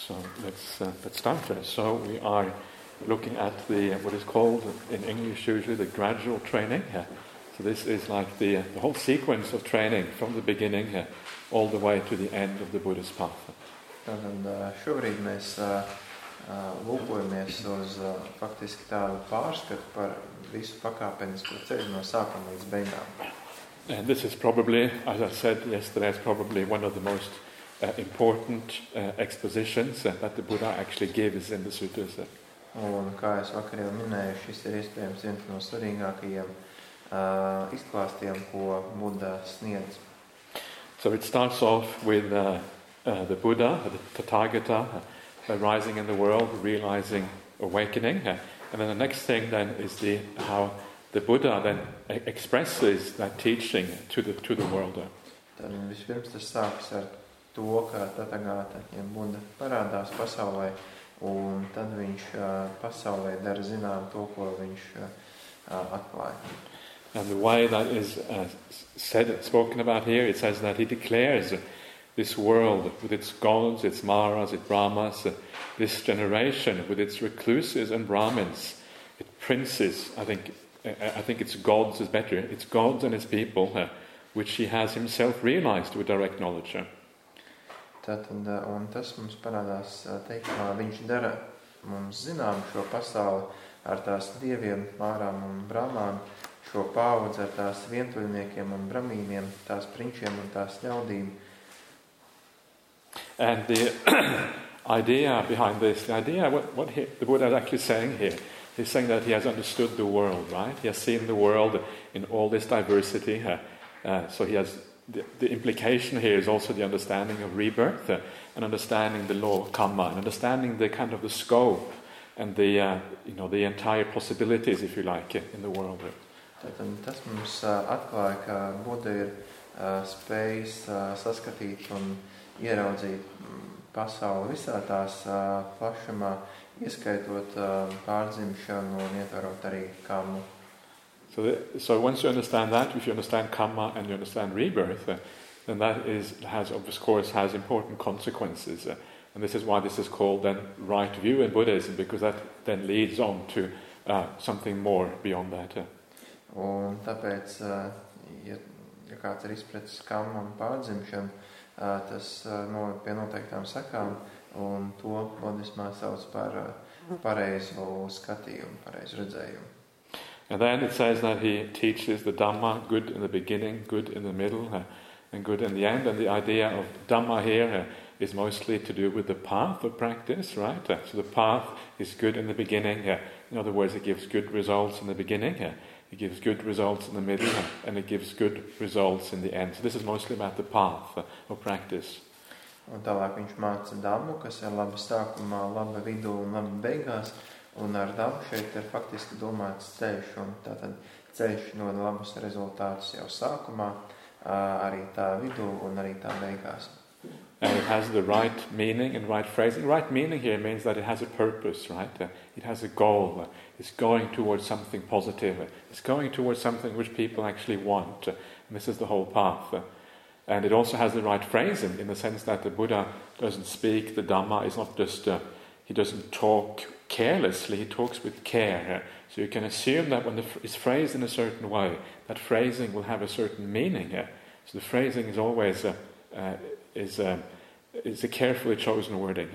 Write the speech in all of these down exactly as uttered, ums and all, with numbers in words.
So let's uh, let's start there. So we are looking at the what is called in English usually the gradual training. Uh, so this is like the uh, the whole sequence of training from the beginning uh, all the way to the end of the Buddha's path. Tātad šobrīd mēs lūkojamies uz faktiski tādu pārskatu par visu pakāpenisko ceļu no sākuma līdz beigām. And this is probably, as I said yesterday, it's probably one of the most uh, important uh, expositions uh, that the Buddha actually gives in the sutras. Un kā es vakar jau minēju, šis ir iespējams viens no svarīgākajiem uh, izklāstiem, ko Buddha sniedz. So it starts off with uh, uh, the Buddha, the Tathagata, uh, rising in the world, realizing awakening, uh, and then the next thing then is the how the Buddha then expresses that teaching to the to the world. Tad vispirms tas sākas ar to, ka Tathagata, ja Buddha parādās pasaulē, un tad viņš uh, pasaulē dara zinām to, ko viņš uh, atklāja. And the way that is uh, said, spoken about here, it says that he declares this world with its gods, its maras, its brahmas, uh, this generation with its recluses and brahmins, its princes, I think I think it's gods is better, it's gods and its people, uh, which he has himself realized with direct knowledge. Tātad, un tas mums parādās teikumā, viņš dara mums zinām šo pasauli ar tās dieviem, mārām un brahmām, šo paudzi ar tās vientuļniekiem un brahmīniem, tās prinčiem un tās ļaudīm. And the idea behind this, the idea, what, what he, the Buddha is actually saying here, he's saying that he has understood the world, right? He has seen the world in all this diversity. Uh, uh, so he has the, the implication here is also the understanding of rebirth uh, and understanding the law of karma and understanding the kind of the scope and the uh, you know the entire possibilities, if you like, in the world. Tātad tas mums uh, atklāja, ka Buddha ir uh, spējis uh, saskatīt un ieraudzīt pasauli visā tās uh, plašumā, ieskaitot uh, pārdzimšanu un ietverot arī karmu. So, the, so once you understand that, if you understand karma and you understand rebirth, uh, then that is has of course has important consequences, uh, and this is why this is called then right view in Buddhism, because that then leads on to uh, something more beyond that. Uh. Un tāpēc, uh, ja, ja kāds ir izpratis karmu un pārdzimšanu, uh, tas uh, noved pie noteiktām sekām. Un to budismā sauc par pareizu skatījumu, pareizu redzējumu. And then it says that he teaches the Dhamma, good in the beginning, good in the middle, uh, and good in the end. And the idea of Dhamma here uh, is mostly to do with the path of practice, right? Uh, so the path is good in the beginning. Uh, in other words, it gives good results in the beginning. Uh, it gives good results in the middle, uh, and it gives good results in the end. So this is mostly about the path uh, of practice. Un tālāk viņš māca Dhammu, kas ir laba sākumā, laba vidū un laba beigās. Un ar Dhammu šeit ir faktiski domāts ceļš. Un tātad ceļš nod labus rezultātus jau sākumā, arī tā vidū un arī tā beigās. And it has the right meaning and right phrasing. Right meaning here means that it has a purpose, right? Uh, it has a goal. Uh, it's going towards something positive. Uh, it's going towards something which people actually want. Uh, and this is the whole path. Uh, And it also has the right phrasing in the sense that the Buddha doesn't speak the Dhamma. It's not just, uh, he doesn't talk carelessly, he talks with care. So you can assume that when the, it's phrased in a certain way, that phrasing will have a certain meaning. So the phrasing is always a, uh, is a, is a carefully chosen wording.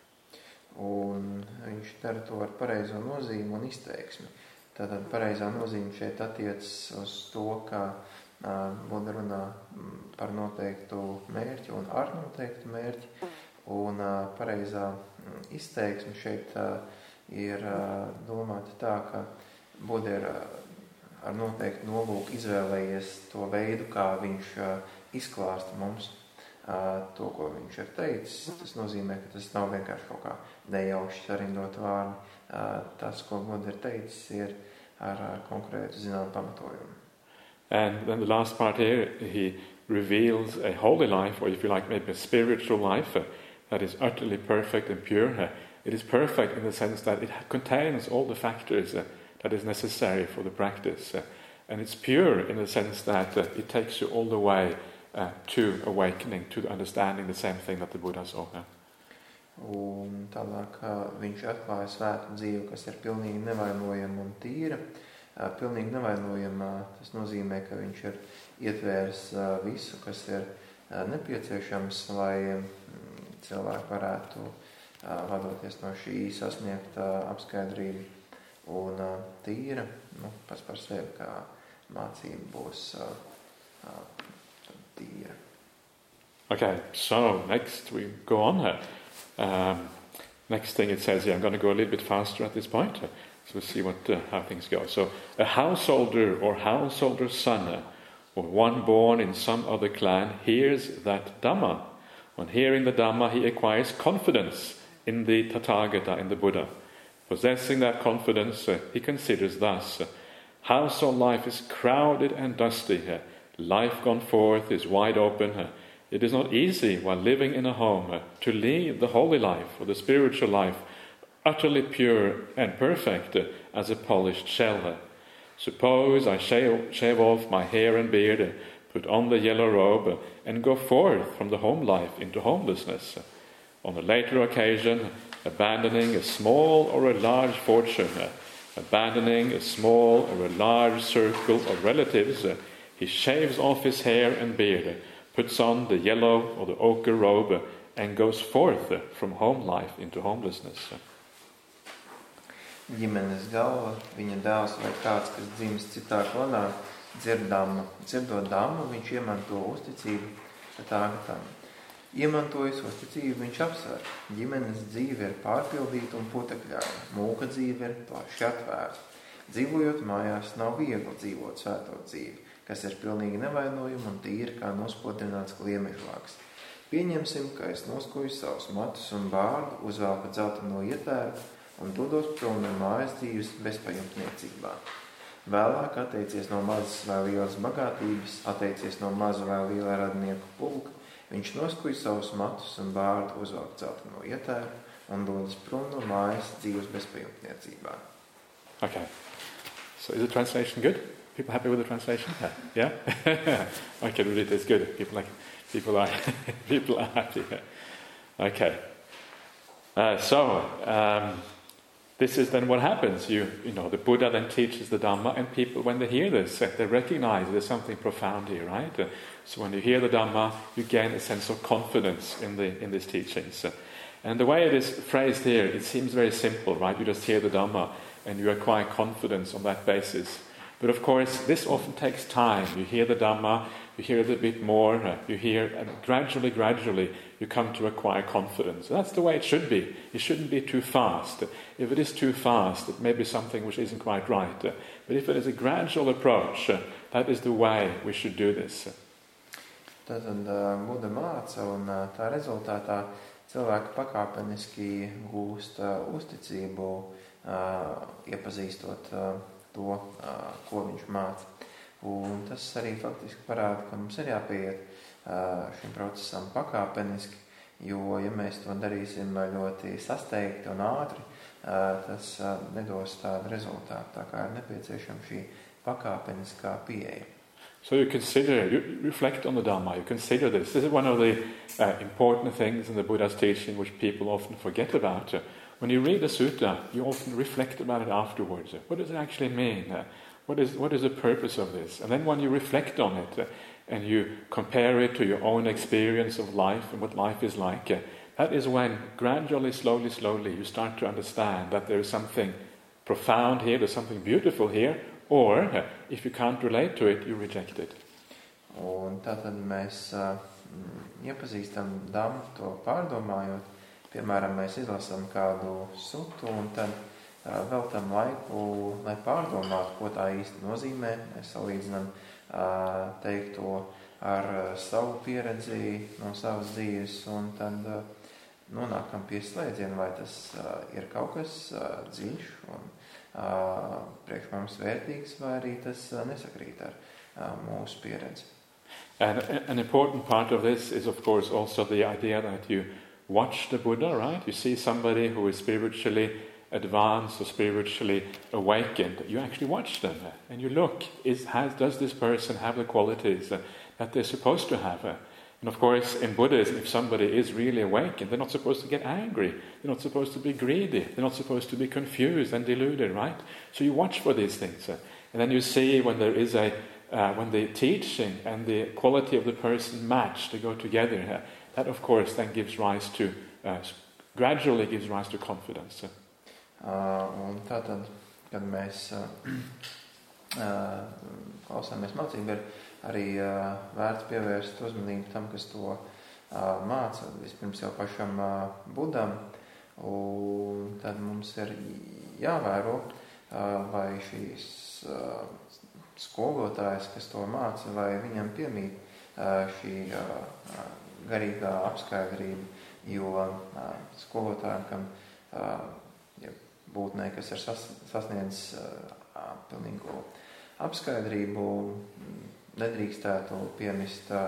Un viņš dara to ar pareizo nozīmi un izteiksmi. Tātad pareizā nozīme šeit attiecas uz to, ka Buddha runā par noteiktu mērķi un ar noteiktu mērķi, un pareizā izteiksme šeit ir domāta tā, ka Buddha ir ar noteiktu nolūku izvēlējies to veidu, kā viņš izklāsta mums to, ko viņš ir teicis. Tas nozīmē, ka tas nav vienkārši kaut kā nejauši sarindot vārdi. Tas, ko Buddha ir teicis, ir ar konkrētu zinām pamatojumu. And then the last part here, he reveals a holy life, or if you like, maybe a spiritual life, uh, that is utterly perfect and pure. Uh, it is perfect in the sense that it contains all the factors uh, that is necessary for the practice. Uh, and it's pure in the sense that uh, it takes you all the way uh, to awakening, to understanding the same thing that the Buddha saw. Uh. Un tālāk viņš atklāja svētu dzīvi, kas ir pilnīgi nevainojama un tīra. Pilnīgi nevainojama, tas nozīmē, ka viņš ir ietvērs visu, kas ir nepieciešams, lai cilvēki varētu vadoties no šī sasniegt apskaidrību. Un tīra, nu, pats par sevi, kā mācība būs tīra. Okay, so next we go on here. Um, next thing it says here, I'm going to go a little bit faster at this point. So we'll see what uh, how things go. So a householder or householder's son uh, or one born in some other clan hears that Dhamma. On hearing the Dhamma, he acquires confidence in the Tathagata, in the Buddha. Possessing that confidence, uh, he considers thus, uh, household life is crowded and dusty. Uh, life gone forth is wide open. Uh, it is not easy while living in a home uh, to lead the holy life or the spiritual life utterly pure and perfect uh, as a polished shell. Uh, suppose I shave, shave off my hair and beard, uh, put on the yellow robe, uh, and go forth from the home life into homelessness. Uh, on a later occasion, abandoning a small or a large fortune, uh, abandoning a small or a large circle of relatives, uh, he shaves off his hair and beard, uh, puts on the yellow or the ochre robe, uh, and goes forth uh, from home life into homelessness. Uh, Ģimenes galva, viņa dēls vai kāds, kas dzimis citā klanā, dzirdama, dzirdot Dhammu, viņš iemanto uzticību Tathagatam. Iemantojis uzticību, viņš apsver. Ģimenes dzīve ir pārpildīta un putekļaina, mūka dzīve ir plaši atvērta. Dzīvojot mājās nav viegli dzīvot svēto dzīvi, kas ir pilnīgi nevainojuma un tīra kā nospodrināts kliemežvāks. Pieņemsim, ka es noskuju savus matus un bārdu, uzvelku dzelteno ietēru un dodos prom no mājas dzīves bezpajumtniecībā. Vēlāk atteicies no mazas vai lielas bagātības, atteicies no maza vai liela radnieku pulka, viņš noskuj savus matus un bārdu, uzvelk dzelteno ietēru un dodas prom no mājas dzīves bezpajumtniecībā. Okay, so is the translation good? People happy with the translation? Yeah? Yeah? Okay, really it is good. People like people are people are happy. Okay. Uh, so um, this is then what happens. You you know, the Buddha then teaches the Dhamma, and people, when they hear this, they recognize there's something profound here, right? Uh, so when you hear the Dhamma, you gain a sense of confidence in the in these teachings. Uh, and the way it is phrased here, it seems very simple, right? You just hear the Dhamma and you acquire confidence on that basis. But of course, this often takes time. You hear the Dhamma, you hear it a bit more, uh, you hear, and gradually, gradually, you come to acquire confidence. That's the way it should be. It shouldn't be too fast. If it is too fast, it may be something which isn't quite right. Uh, but if it is a gradual approach, uh, that is the way we should do this. Tātad Buda māca, un tā rezultātā cilvēki pakāpeniski gūst uzticību, iepazīstot to, ko viņš māca. Un tas arī faktiski parāda, ka mums ir jāpieiet šim procesam pakāpeniski, jo, ja mēs to darīsim ļoti sasteigti un ātri, tas nedos tādu rezultātu. Tā kā ir nepieciešama šī pakāpeniskā pieeja. So you consider, you reflect on the Dhamma, you consider this. This is one of the uh, important things in the Buddha's teaching which people often forget about. Uh, when you read the sutta, you often reflect about it afterwards. Uh, what does it actually mean? Uh, what is what is the purpose of this? And then when you reflect on it uh, and you compare it to your own experience of life and what life is like, uh, that is when gradually, slowly, slowly you start to understand that there is something profound here, there's something beautiful here, or, uh, if you can't relate to it, you reject it. Un tātad mēs uh, iepazīstam Dhammu, to pārdomājot. Piemēram, mēs izlasām kādu sutu un tad uh, veltam laiku, lai pārdomātu, ko tā īsti nozīmē. Mēs salīdzinām uh, teikto ar uh, savu pieredzi no savas dzīves un tad uh, nonākam pie slēdziena, vai tas uh, ir kaut kas uh, dziļš un Uh, priekš mums vērtīgs, vai arī tas uh, nesakrīt ar uh, mūsu pieredzi. And an important part of this is, of course, also the idea that you watch the Buddha, right? You see somebody who is spiritually advanced or spiritually awakened. You actually watch them and you look, is, has, does this person have the qualities uh, that they're supposed to have? Uh, And of course, in Buddhism, if somebody is really awakened, they're not supposed to get angry. They're not supposed to be greedy. They're not supposed to be confused and deluded, right? So you watch for these things. Uh, and then you see when there is a, uh, when the teaching and the quality of the person match, they go together. Uh, that, of course, then gives rise to, uh, gradually gives rise to confidence. Uh. Uh, un tātad, kad mēs uh, uh, klausāmies mācību, ir arī uh, vērts pievērst uzmanību tam, kas to uh, māca, vispirms jau pašam uh, Budam, un tad mums ir jāvēro, uh, vai šīs uh, skolotājs, kas to māca, vai viņam piemīt uh, šī uh, garīgā apskaidrība, jo uh, skolotājiem, kam uh, ja būtnē, kas ir sas, sasniedzis uh, pilnīgu apskaidrību, nedrīkstētu piemist uh,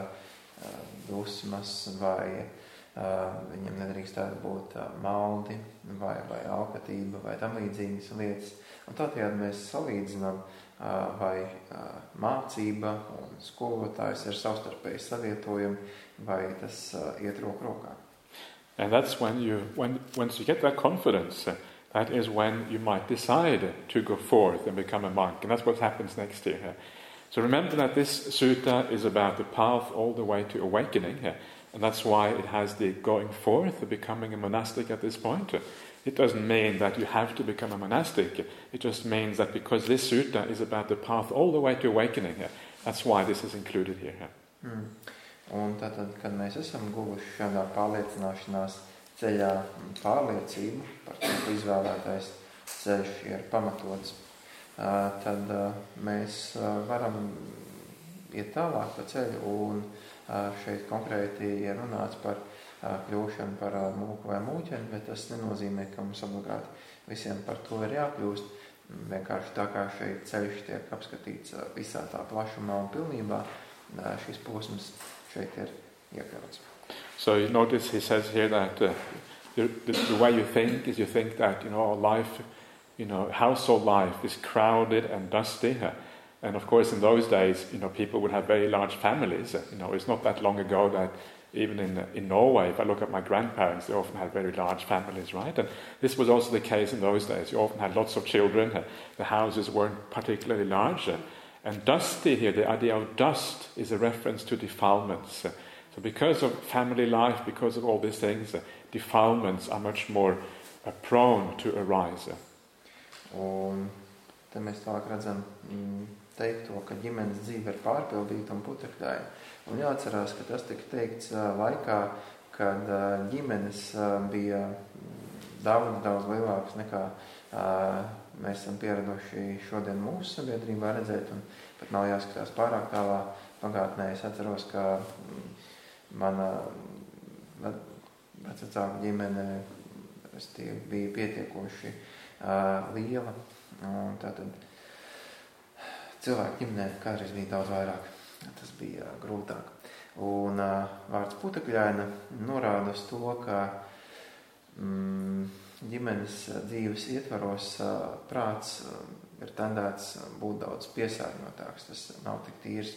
dusmas vai uh, viņam nedrīkstētu būt uh, maldi vai, vai alkatība vai tam līdzīgas lietas. Un tādējādi mēs salīdzinām, uh, vai uh, mācība un skolotājs ir savstarpēji savietojami, vai tas uh, iet roku rokā. And that's when you, when once you get that confidence, uh, that is when you might decide to go forth and become a monk. And that's what happens next here. Uh, so remember that this sutta is about the path all the way to awakening. Uh, and that's why it has the going forth, the becoming a monastic at this point. Uh, it doesn't mean that you have to become a monastic. It just means that because this sutta is about the path all the way to awakening, uh, that's why this is included here. Uh. Mm. Un tātad, kad mēs esam guvuši šādā pārliecināšanās ceļā pārliecību par to, ka izvēlētais ceļš ir pamatots, tad mēs varam iet tālāk pa ceļu, un šeit konkrēti ir runāts par kļūšanu par mūku vai mūķeni, bet tas nenozīmē, ka mums obligāti visiem par to ir jākļūst. Vienkārši tā kā šeit ceļš tiek apskatīts visā tā plašumā un pilnībā, šis posms šeit ir iekļauts. So you notice he says here that uh, the, the, the way you think is you think that, you know, life, you know, household life is crowded and dusty. Uh, and of course in those days, you know, people would have very large families. Uh, you know, it's not that long ago that even in, in Norway, if I look at my grandparents, they often had very large families, right? And this was also the case in those days. You often had lots of children. Uh, the houses weren't particularly large. Uh, and dusty here, the idea of dust is a reference to defilements. Uh, So because of family life, because of all these things, uh, defilements are much more uh, prone to arise. Un te mēs tālāk redzam mm, teikt to, ka ģimenes dzīve ir pārpildīta un putekļaina. Un jāatcerās, ka tas tika teikts uh, laikā, kad uh, ģimenes uh, bija daudz, daudz lielākas nekā uh, mēs esam pieraduši šodien mūsu sabiedrībā redzēt, un pat nav jāskatās pārāk tālā pagātnē. Es atceros, ka mm, mana vecāka ģimene bija pietiekoši uh, liela, un tātad cilvēku ģimenē kādreiz bija daudz vairāk, tas bija uh, grūtāk. Un uh, vārds putekļaina norāda uz to, ka mm, ģimenes dzīves ietvaros uh, prāts uh, ir tendēts būt daudz piesārņotāks, tas nav tik tīrs.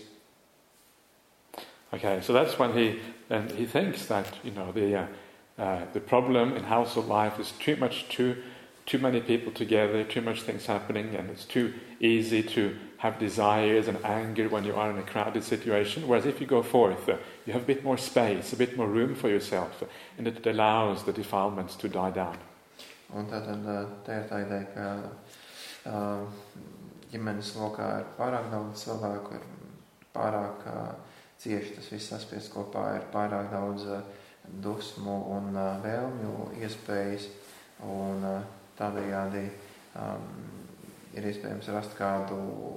Okay, so that's when he then he thinks that, you know, the uh, uh, the problem in household life is too much too too many people together, too much things happening, and it's too easy to have desires and anger when you are in a crowded situation. Whereas if you go forth, uh, you have a bit more space, a bit more room for yourself, uh, and it allows the defilements to die down. Un tātad te ir tā ideja, ka uh, ģimenes lokā ir pārāk daudz cilvēku, ir pārāk uh, cieši tas viss saspiest kopā, ir pārāk daudz uh, dusmu un uh, vēlmju iespējas, un uh, tādējādi um, ir iespējams rast kādu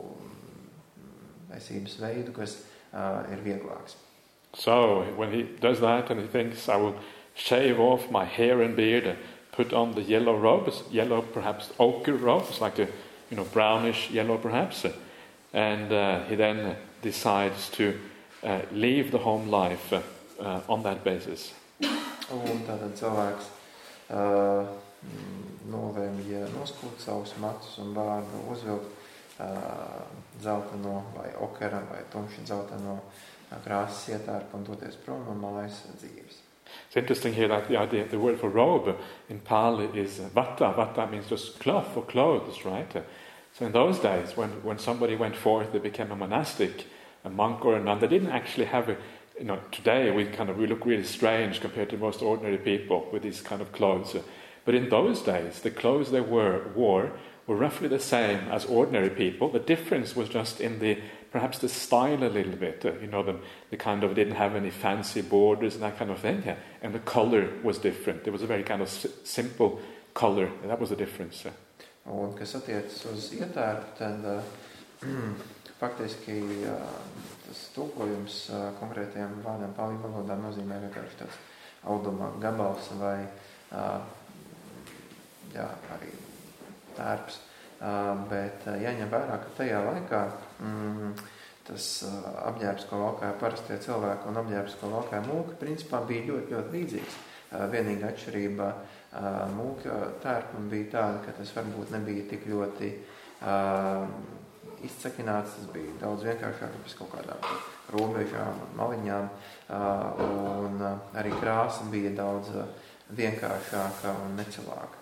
esības veidu, kas uh, ir vieglāks. So when he does that and he thinks, I will shave off my hair and beard, put on the yellow robes, yellow perhaps ochre robes, like a, you know, brownish yellow perhaps, and uh, he then decides to Uh, leave the home life uh, uh, on that basis. Un tātad cilvēks uh, novēmja noskūt savus matus un bārdu, uzvilkt uh, dzelteno vai okera vai tumši dzelteno krāsas ietērpu un doties prom no mājas dzīves. It's interesting here that the idea, the word for robe in Pali is vata. Vata means just cloth or clothes, right? So in those days, when, when somebody went forth, they became a monastic, a monk or a nun. They didn't actually have a, you know, today we kind of we look really strange compared to most ordinary people with these kind of clothes. But in those days, the clothes they were, wore were roughly the same as ordinary people. The difference was just in the, perhaps the style a little bit. Uh, you know, the, the kind of, didn't have any fancy borders and that kind of thing. Yeah. And the color was different. There was a very kind of s- simple color. And that was the difference. Uh. Un, kas attiecas uz ietērpu, tad uh, faktiski uh, tas tulkojums uh, konkrētajiem vārdiem pāļu valodā nozīmē vienkārši tāds auduma gabals vai uh, jā, arī tērps, uh, bet uh, jāņem vērā, ka tajā laikā mm, tas uh, apģērbs, ko valkāja parastie cilvēki un apģērbs, ko valkāja mūki, principā bija ļoti, ļoti līdzīgs. Uh, vienīga atšķirība uh, mūka tērpam bija tāda, ka tas varbūt nebija tik ļoti uh, izcakināts, tas bija daudz vienkāršāk, bez kaut kādām robežām un maliņām, uh, un uh, arī krāsa bija daudz uh, vienkāršāka un necilāka.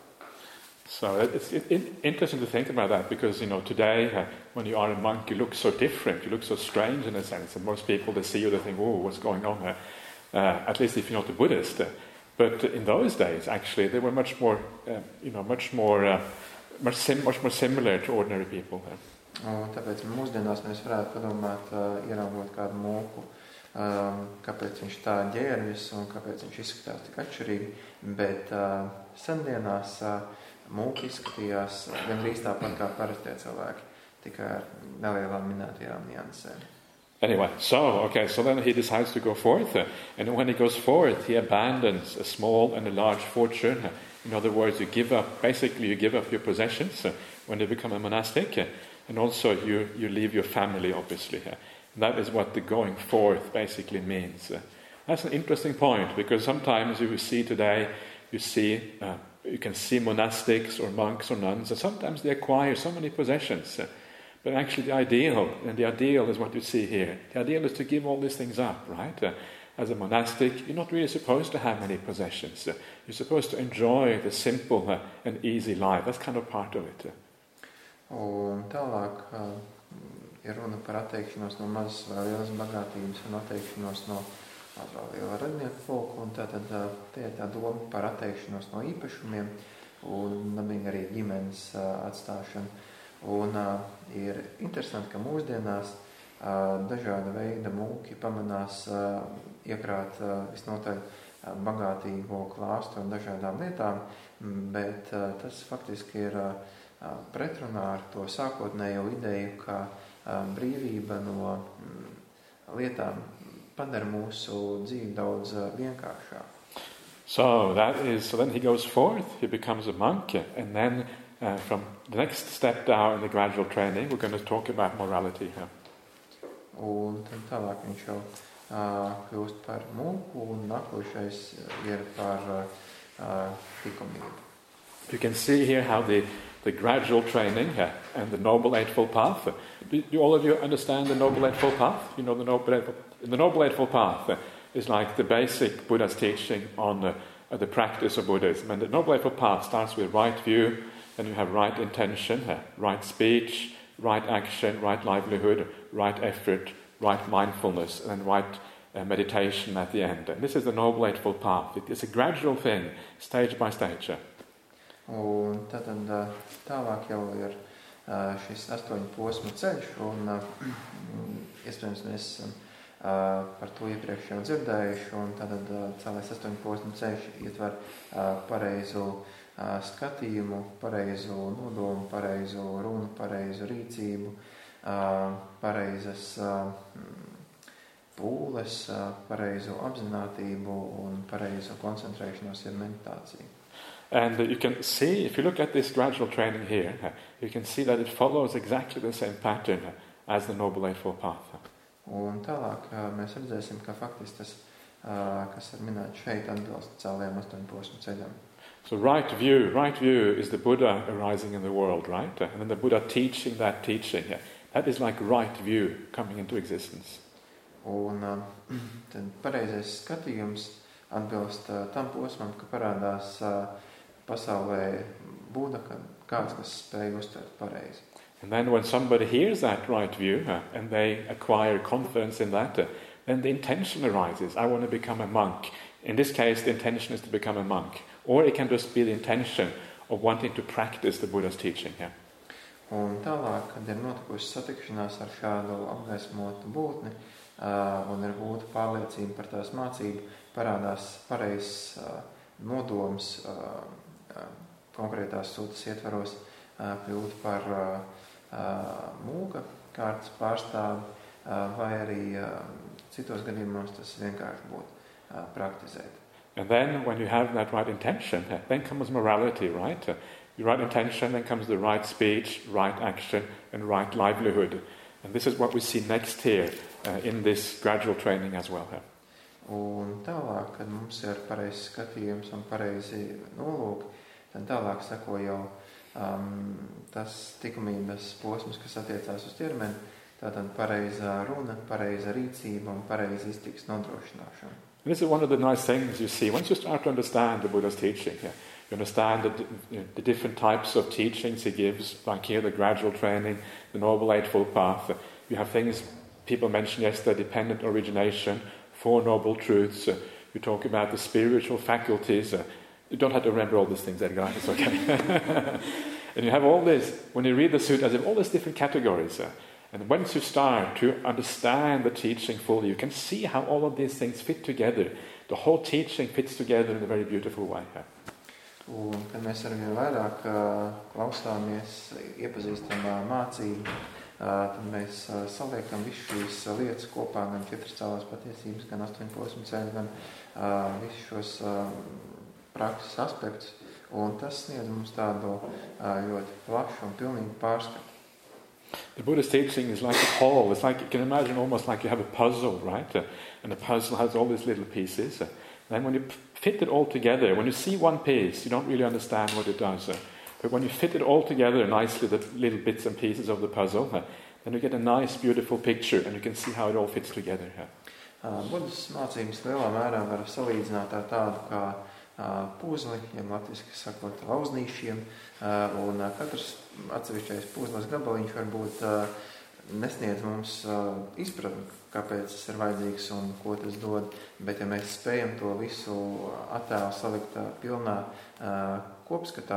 So it's it, it, interesting to think about that because, you know, today uh, when you are a monk, you look so different, you look so strange in a sense, and most people, they see you, they think, oh, what's going on here? Uh, at least if you're not a Buddhist. Uh, but in those days, actually, they were much more, uh, you know, much more, uh, much, sim- much more similar to ordinary people. Uh. Un tāpēc mūsdienās mēs varētu padomāt, uh, ieraugot kādu mūku, um, kāpēc viņš tā ģērbjas un kāpēc viņš izskatās tik atšķirīgi, bet uh, sendienās uh, mūki izskatījās gandrīz tāpat kā parastie cilvēki, tikai ar nelielām minētajām niansēm. Anyway, so, okay, so then he decides to go forth, uh, and when he goes forth, he abandons a small and a large fortune. Uh, in other words, you give up, basically you give up your possessions uh, when you become a monastic, uh, and also you, you leave your family, obviously. Uh, and that is what the going forth basically means. Uh, that's an interesting point, because sometimes you see today, you see... Uh, You can see monastics or monks or nuns, and sometimes they acquire so many possessions. But actually the ideal, and the ideal is what you see here, the ideal is to give all these things up, right? Uh, as a monastic, you're not really supposed to have many possessions. Uh, you're supposed to enjoy the simple uh, and easy life. That's kind of part of it. Uh. Un tālāk uh, ir runa par atteikšanos no mazas vai lielas bagātības un atteikšanos no mazā liela radnieku folku, un tātad tie ir tā doma par atteikšanos no īpašumiem un dabīgi arī ģimenes uh, atstāšanu. Un uh, ir interesanti, ka mūsdienās uh, dažāda veida mūki pamanās uh, iekrāt uh, visnotaļ uh, bagātīgo klāstu un dažādām lietām, bet uh, tas faktiski ir uh, pretrunā ar to sākotnējo ideju, ka uh, brīvība no mm, lietām padara mūsu dzīvi daudz vienkāršāku. So that is, so then he goes forth, he becomes a monk, and then uh, from the next step down in the gradual training, we're going to talk about morality here. Un tad tālāk viņš jau uh, kļūst par mūku, un nākošais ir par uh, likumību. You can see here how the, the gradual training uh, and the Noble Eightfold Path. Uh, do, do all of you understand the Noble Eightfold Path? You know the Noble Eightfold Path? The Noble Eightfold Path uh, is like the basic Buddha's teaching on uh, uh, the practice of Buddhism. And the Noble Eightfold Path starts with right view, then you have right intention, uh, right speech, right action, right livelihood, right effort, right mindfulness, and then right uh, meditation at the end. And this is the Noble Eightfold Path. It is a gradual thing, stage by stage. Un tad tālāk jau ir uh, šis astoņu posmu ceļš, un uh, iespējams mēs esam Uh, par to iepriekš jau dzirdējuši, un tad uh, cēlais astoņu posmu ceļš ietver uh, pareizu uh, skatījumu, pareizu nodomu, pareizu runu, pareizu rīcību, uh, pareizas uh, pūles, uh, pareizu apzinātību un pareizu koncentrēšanos ir meditācija. And uh, you can see, if you look at this gradual training here, uh, you can see that it follows exactly the same pattern uh, as the Noble Eightfold Path. Un tālāk mēs redzēsim, ka faktiski tas, kas ir minēts šeit, atbilst cēlējiem astoņu posmu ceļam. So right view, right view is the Buddha arising in the world, right? And then the Buddha teaching that teaching. That is like right view coming into existence. Un tad pareizais skatījums atbilst tam posmam, ka parādās pasaulē Buda, ka kāds, kas spēj uztvert pareizi. And then when somebody hears that right view uh, and they acquire confidence in that, uh, then the intention arises. I want to become a monk. In this case, the intention is to become a monk. Or it can just be the intention of wanting to practice the Buddha's teaching. Yeah. Un tālāk, kad ir notikusi satikšanās ar šādu apgaismotu būtni uh, un ir gūta pārliecība par tās mācību, parādās pareizs uh, nodoms uh, uh, konkrētās sūtas ietvaros uh, kļūt par uh, uh, mūka kārtas pārstāvi uh, vai arī uh, citos gadījumos tas vienkārši būtu uh, praktizēt. And then when you have that right intention, uh, then comes morality, right? Uh, The right intention, then comes the right speech, right action, and right livelihood. And this is what we see next here uh, in this gradual training as well. Yeah. Un tālāk, kad mums ir pareizs skatījums un pareizi nolūki, tad tālāk sako jau um, tas likumības posms, kas attiecās uz ķermeni, tātad pareizā runa, pareiza rīcība un pareiza iztikas nodrošināšana. This is one of the nice things you see once you start to understand the Buddha's teaching. Yeah. You understand the, you know, the different types of teachings he gives, like here the gradual training, the Noble Eightfold Path. You have things people mentioned yesterday, dependent origination, Four Noble Truths. Uh, you talk about the spiritual faculties. Uh, you don't have to remember all these things, Edgar, it's okay. And you have all this, when you read the sutras, you have all these different categories. Uh, and once you start to understand the teaching fully, you can see how all of these things fit together. The whole teaching fits together in a very beautiful way. Uh. Un, kad mēs arvien vairāk uh, klausāmies, iepazīstam uh, mācību, uh, tad mēs uh, saliekam visu šīs uh, lietas kopā, gan četras cēlās patiesības, gan astoņu posmu ceļu, gan uh, visus šos uh, prakses aspektus, un tas sniedz mums tādu uh, ļoti plašu un pilnīgu pārskatu. The Buddha's teaching is like a whole. It's like, you can imagine almost like you have a puzzle, right? Uh, and the puzzle has all these little pieces. Uh, then when you fit it all together, when you see one piece, you don't really understand what it does. Uh, but when you fit it all together nicely, the little bits and pieces of the puzzle, uh, then you get a nice, beautiful picture, and you can see how it all fits together. Uh. Uh, Buddhas mācības lielā mērā var salīdzināt ar tādu kā uh, puzli, ja latviski sakot, lauznīšiem, uh, un uh, katrs atsevišķais puzles gabaliņš varbūt uh, nesniedz mums uh, izpratni, kāpēc tas ir vajadzīgs un ko tas dod, bet ja mēs spējam to visu attēlu salikt uh, pilnā uh, kopskatā,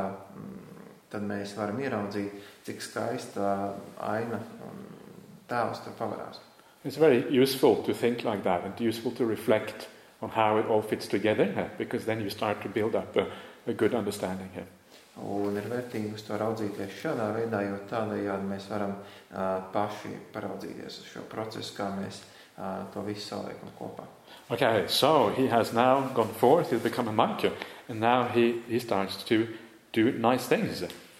tad mēs varam ieraudzīt, cik skaista aina un tēls tur pavarās. It's very useful to think like that and useful to reflect on how it all fits together, because then you start to build up a, a good understanding here. Un ir vērtīgi uz to raudzīties šādā veidā, jo tādējādi mēs varam uh, paši paraudzīties uz šo procesu, kā mēs uh, to visu saliekam kopā. Okay, so he has now gone forth, he's become a monk, and now he, he starts to do nice things.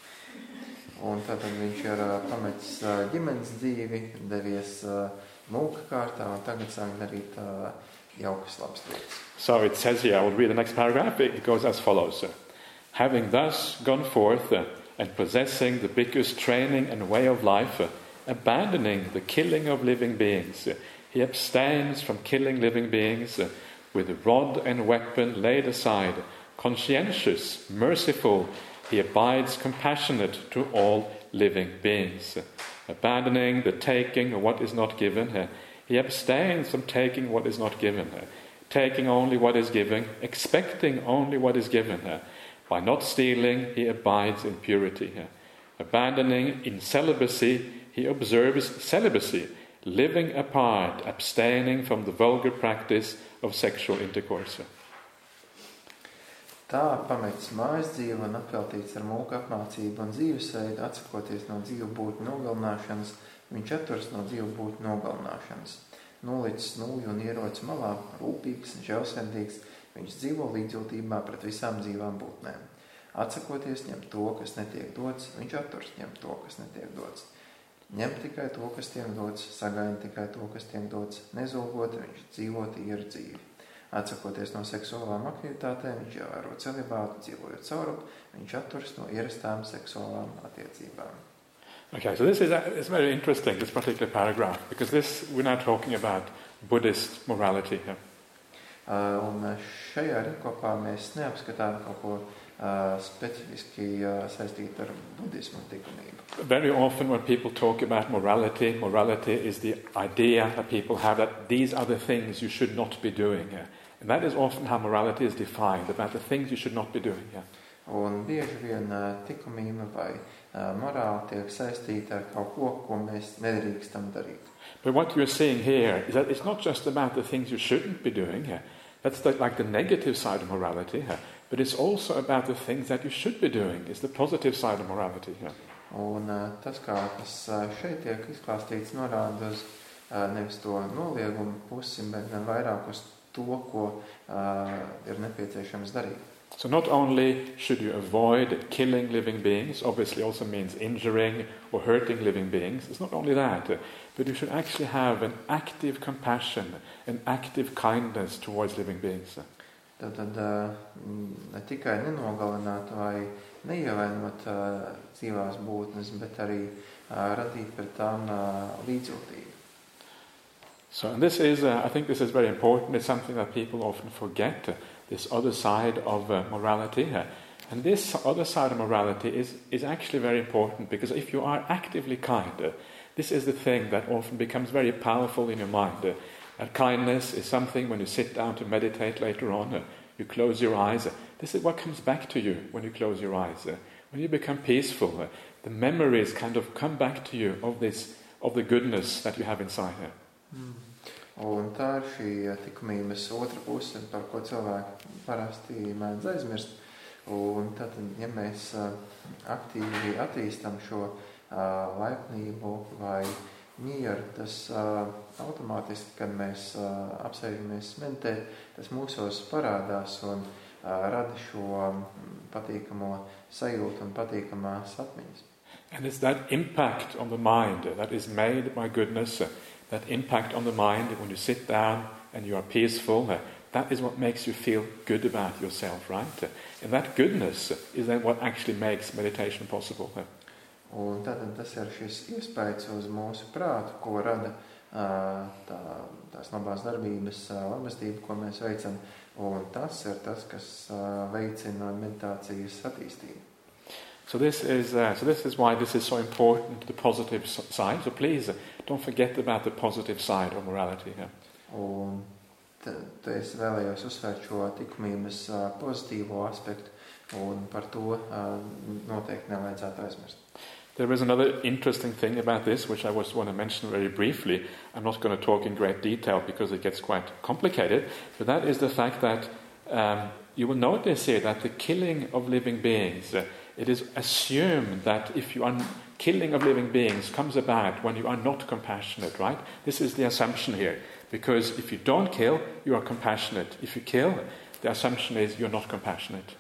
Un tātad viņš ir uh, pametis uh, ģimenes dzīvi, devies uh, mūka kārtā un tagad sāk darīt uh, jaukas labas lietas. So it says here, I will read the next paragraph, it goes as follows. Having thus gone forth uh, and possessing the bhikkhu's training and way of life, uh, abandoning the killing of living beings, uh, he abstains from killing living beings uh, with rod and weapon laid aside, conscientious, merciful, he abides compassionate to all living beings. Uh, abandoning the taking of what is not given, uh, he abstains from taking what is not given, uh, taking only what is given, expecting only what is given. Uh, By not stealing, he abides in purity. Abandoning in celibacy, he observes celibacy, living apart, abstaining from the vulgar practice of sexual intercourse. Tā pametis mājas dzīvi un apveltīts ar mūka apmācību un dzīvesveidu, atsakoties no dzīvu būtņu nogalināšanas, viņš atturas no dzīvu būtņu nogalināšanas. Nolicis nūju un ieroci malā, rūpīgs un žēlsirdīgs, viņš dzīvo līdzjūtībā pret visām dzīvām būtnēm. Atsakoties ņemt to, kas netiek dots, viņš atturas ņemt to, kas netiek dots. Ņemt tikai to, kas tiek dots, sagaida tikai to, kas tiek dots, nezulgot, viņš dzīvo tīru dzīvi. Atsakoties no seksuālām aktivitātēm, viņš ievēro celibātu, dzīvojot saurup, viņš atturas no ierastām seksuālām attiecībām. Okay, so this is a, it's very interesting, this particular paragraph, because this, we're now talking about Buddhist morality here. Uh, un šajā rīkopā mēs neapskatām kaut ko uh, specifiski uh, saistīt ar budismu likumību. Very often when people talk about morality, morality is the idea that people have that these are the things you should not be doing. Yeah? And that is often how morality is defined, about the things you should not be doing. Yeah? Un bieži vien uh, likumība vai uh, morāli tiek saistīta ar kaut ko, ko mēs nedrīkstam darīt. But what you're seeing here is that it's not just about the things you shouldn't be doing. Yeah? That's the, like the negative side of morality. Yeah? But it's also about the things that you should be doing. It's the positive side of morality. Yeah? Un uh, tas, kā tas uh, šeit tiek izklāstīts, norāda uz uh, nevis to noliegumu pusi, bet gan vairāk uz to, ko uh, ir nepieciešams darīt. So not only should you avoid killing living beings, obviously also means injuring or hurting living beings. It's not only that, uh, but you should actually have an active compassion, an active kindness towards living beings. Tad, tad uh, ne tikai nenogalināt vai neievainot uh, dzīvās būtnes, bet arī uh, radīt pret tām uh, līdzjūtību. So and this is, uh, I think this is very important. It's something that people often forget, uh, this other side of uh, morality. Uh, and this other side of morality is, is actually very important, because if you are actively kind, uh, this is the thing that often becomes very powerful in your mind. Uh, that kindness is something when you sit down to meditate later on, uh, you close your eyes. Uh, this is what comes back to you when you close your eyes. Uh, when you become peaceful, uh, the memories kind of come back to you of this, of the goodness that you have inside here. Mm. Un tā ir šī likumības otra puse, par ko cilvēki parasti mēdz aizmirst. Un tad, ja mēs aktīvi attīstam šo uh, laipnību vai mieru, tas uh, automātiski, kad mēs uh, apsēžamies meditēt, tas mūsos parādās un uh, rada šo patīkamo sajūtu un patīkamās atmiņas. And it's that impact on the mind that is made by goodness, uh, that impact on the mind when you sit down and you are peaceful, uh, that is what makes you feel good about yourself, right? Uh, and that goodness uh, is then what actually makes meditation possible. Uh. Un tad tas ir šis iespējas uz mūsu prātu, ko rada uh, tā, tās labās darbības uh, labestība, ko mēs veicam. Un tas ir tas, kas uh, veicina meditācijas attīstību. So this is uh, so this is why this is so important, the positive side. So please uh, don't forget about the positive side of morality. Yeah. Un te, te es vēlējos uzsvērt šo likumības uh, pozitīvo aspektu, un par to uh, noteikti nevajadzētu aizmirst. There is another interesting thing about this, which I just want to mention very briefly. I'm not going to talk in great detail because it gets quite complicated, but that is the fact that um, you will notice here that the killing of living beings, uh, it is assumed that if you are killing of living beings comes about when you are not compassionate, right? This is the assumption here. Because if you don't kill, you are compassionate. If you kill, the assumption is you're not compassionate.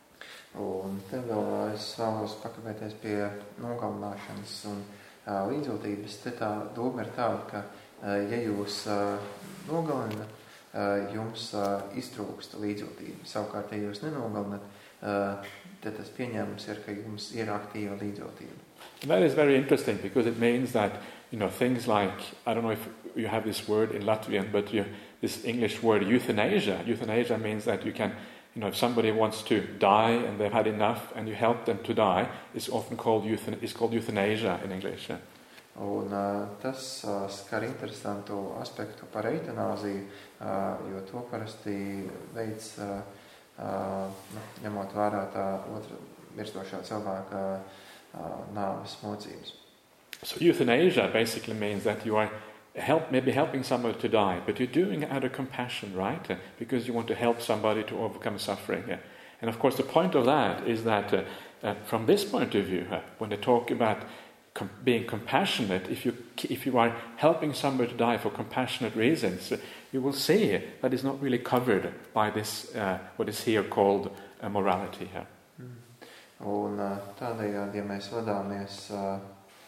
Un te vēl es vēlos pakavēties pie nogalināšanas un uh, līdzjūtības. Te tā doma ir tāda, ka uh, ja jūs uh, nogalinat, uh, jums uh, iztrūkst līdzjūtība. Savukārt, ja jūs nenogalinat, uh, tad tas pieņēmums ir, ka jums ir aktīva līdzjūtība. And that is very interesting because it means that, you know, things like, I don't know if you have this word in Latvian, but you, this English word euthanasia. Euthanasia means that you can, you know, if somebody wants to die and they've had enough and you help them to die, it's often called, euthan- it's called euthanasia in English. Yeah. Un uh, tas uh, skar interesantu aspektu par eitanāziju, uh, jo to parasti veids, uh, uh, ņemot vērā tā otra mirstošā cilvēka uh, nāves mocības. So euthanasia basically means that you are help, maybe helping somebody to die, but you're doing it out of compassion, right? Uh, because you want to help somebody to overcome suffering. Yeah. And of course the point of that is that uh, uh, from this point of view, uh, when they talk about com- being compassionate, if you if you are helping somebody to die for compassionate reasons, uh, you will see that it's not really covered by this, uh, what is here called uh, morality. Yeah. Mm. Un uh, tādējādi, ja mēs vadāmies uh,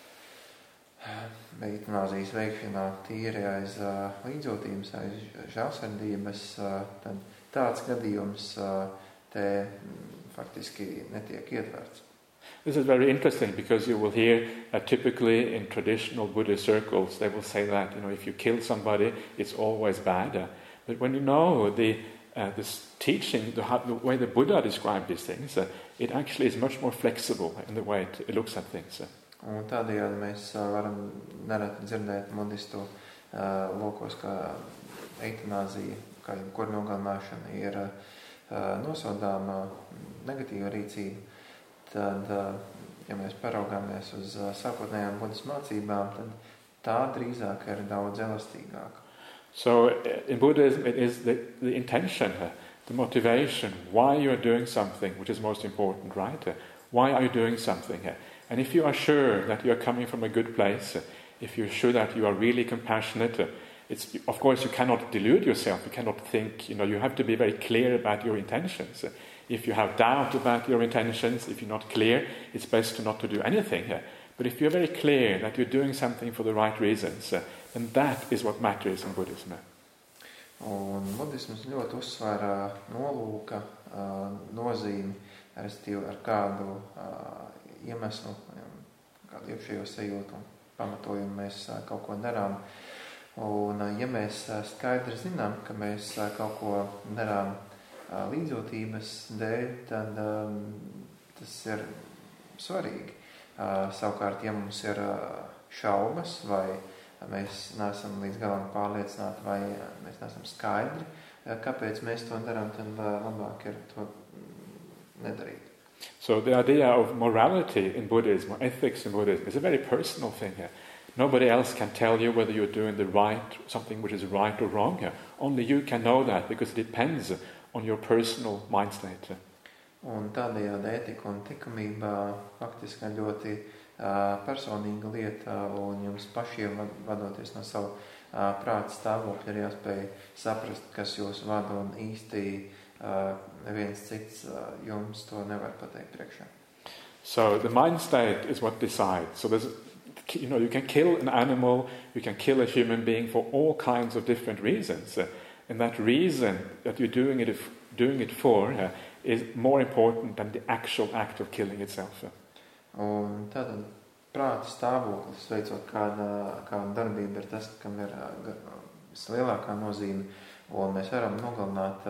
eitanāzijas veikšanā tīri aiz uh, līdzjūtības, aiz žēlsirdības, uh, tad tāds gadījums uh, te mm, faktiski netiek ietverts. This is very interesting because you will hear uh, typically in traditional Buddhist circles they will say that, you know, if you kill somebody it's always bad. Uh, but when you know the uh, this teaching, the, the way the Buddha described these things, uh, it actually is much more flexible in the way it, it looks at things. Uh. Un tādējādi mēs uh, varam nereti dzirdēt budistu uh, lokos, ka eitanāzija, kā jebkura nogalināšana, ir uh, nosodāma negatīva rīcība. Tad, ja mēs paraugāmies uz sākotnējām buddhismu mācībām, tad tā drīzāk ir daudz elastīgāka. So in Buddhism it is the, the intention, the motivation, why you are doing something, which is most important, right? Why are you doing something? And if you are sure that you are coming from a good place, if you're sure that you are really compassionate, it's, of course you cannot delude yourself, you cannot think, you know, you have to be very clear about your intentions. If you have doubt about your intentions, if you're not clear, it's best to not to do anything. But if you're very clear that you're doing something for the right reasons, then that is what matters in Buddhism. Un budisms ļoti uzsver nolūka nozīmi, respektīvi ar kādu iemeslu, kādu iekšējo sajūtu un pamatojumu mēs kaut ko darām. Un ja mēs skaidri zinām, ka mēs kaut ko darām līdzjūtības dēļ, tad um, tas ir svarīgi. Uh, savukārt, ja mums ir uh, šaubas vai mēs neesam līdz galam pārliecināti vai mēs neesam skaidri, uh, kāpēc mēs to darām, tad uh, labāk ir to nedarīt. So the idea of morality in Buddhism, or ethics in Buddhism, is a very personal thing here. Nobody else can tell you whether you're doing the right, something which is right or wrong here. Only you can know that because it depends on your personal mind state. Un tādējādi ētika un likumība faktiski ir ļoti uh, personīga lieta, un jums pašiem vadoties no savu uh, prāta stāvokļa ir jāspēj saprast, kas jūs vada, un īsti uh, neviens cits uh, jums to nevar pateikt priekšā. So the mind state is what decides. So there's, you know, you can kill an animal, you can kill a human being for all kinds of different reasons. Uh, And that reason that you're doing it, if, doing it for uh, is more important than the actual act of killing itself. Un tātad prāta stāvoklis, veicot kāda, kāda darbība, ir tas, kam ir uh, vislielākā nozīme. Un mēs varam nogalināt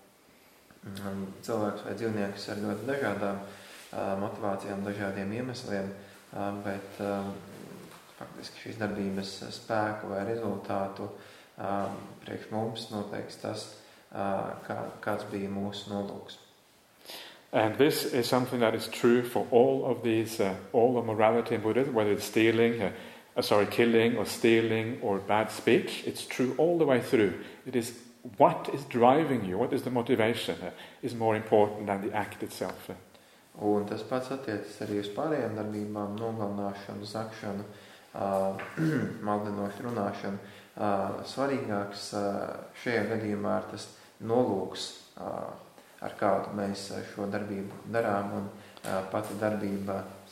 uh, cilvēkus vai dzīvniekus ar ļoti dažādām uh, motivācijām, dažādiem iemesliem, uh, bet uh, faktiski šīs darbības spēku vai rezultātu Uh, priekš mums noteiks tas, uh, kā, kāds bija mūsu nolūks. And this is something that is true for all of these, uh, all of morality in Buddhism, whether it's stealing, uh, uh, sorry, killing or stealing or bad speech. It's true all the way through. It is what is driving you, what is the motivation, uh, is more important than the act itself. Uh. Un tas pats attiecas arī uz pārējām darbībām, nogalināšanu, zakšanu, uh, maldinošu runāšanu. Uh, svarīgāks uh, šajā gadījumā ir tas nolūks, uh, ar kādu mēs šo darbību darām, un uh, pati darbība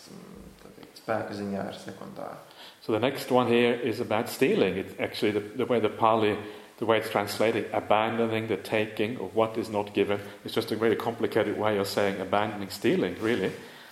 spēka ziņā ir sekundāra. So the next one here is about stealing. It's actually the, the way the Pali, the way it's translated, abandoning the taking of what is not given. It's just a very complicated way of saying abandoning stealing, really.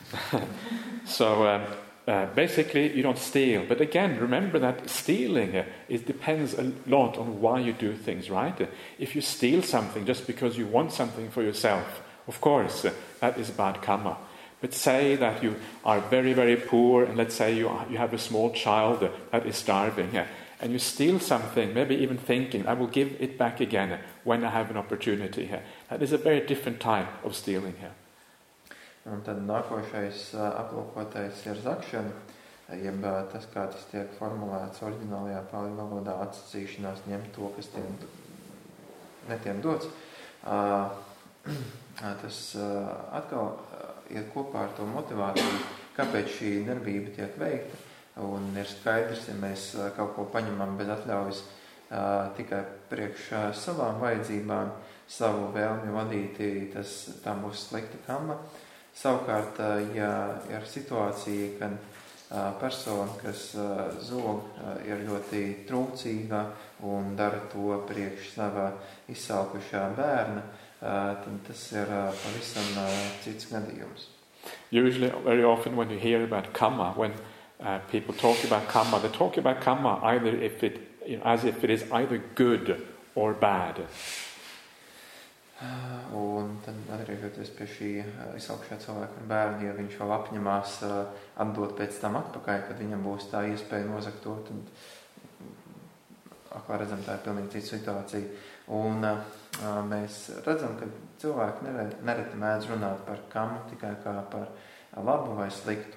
so um, Uh, basically, you don't steal. But again, remember that stealing, uh, it depends a lot on why you do things, right? Uh, if you steal something just because you want something for yourself, of course, uh, that is bad karma. But say that you are very, very poor, and let's say you, are, you have a small child uh, that is starving, uh, and you steal something, maybe even thinking, I will give it back again uh, when I have an opportunity. Uh, that is a very different type of stealing here. Un tad nākošais aplūkotais ir zakšana, jeb tas, kā tas tiek formulēts oriģinālajā pāļu valodā, atsacīšanās ņemt to, kas tiem netiek dots. Tas atkal iet kopā ar to motivāciju, kāpēc šī darbība tiek veikta. Un ir skaidrs, ja mēs kaut ko paņemam bez atļaujas tikai priekš savām vajadzībām, savu vēlmi vadīti, tas tam būs slikta karma. Savukārt, ja ir situācija, kad persona, kas zog, ir ļoti trūcīga un dara to priekš savā izsalkušā bērna, tad tas ir pavisam cits gadījums. Usually, very often when you hear about kamma, when uh, people talk about kamma, they talk about kamma either if it, you know, as if it is either good or bad. Un tad atgriežoties pie šī izsaukšā cilvēka un bērnu, ja viņš vēl apņemās atdot pēc tam atpakaļ, kad viņam būs tā iespēja nozagt to, tad kā redzam, tā ir pilnīgi cita situācija. Un mēs redzam, ka cilvēki nereti mēdz runāt par kammu tikai kā par labu vai sliktu.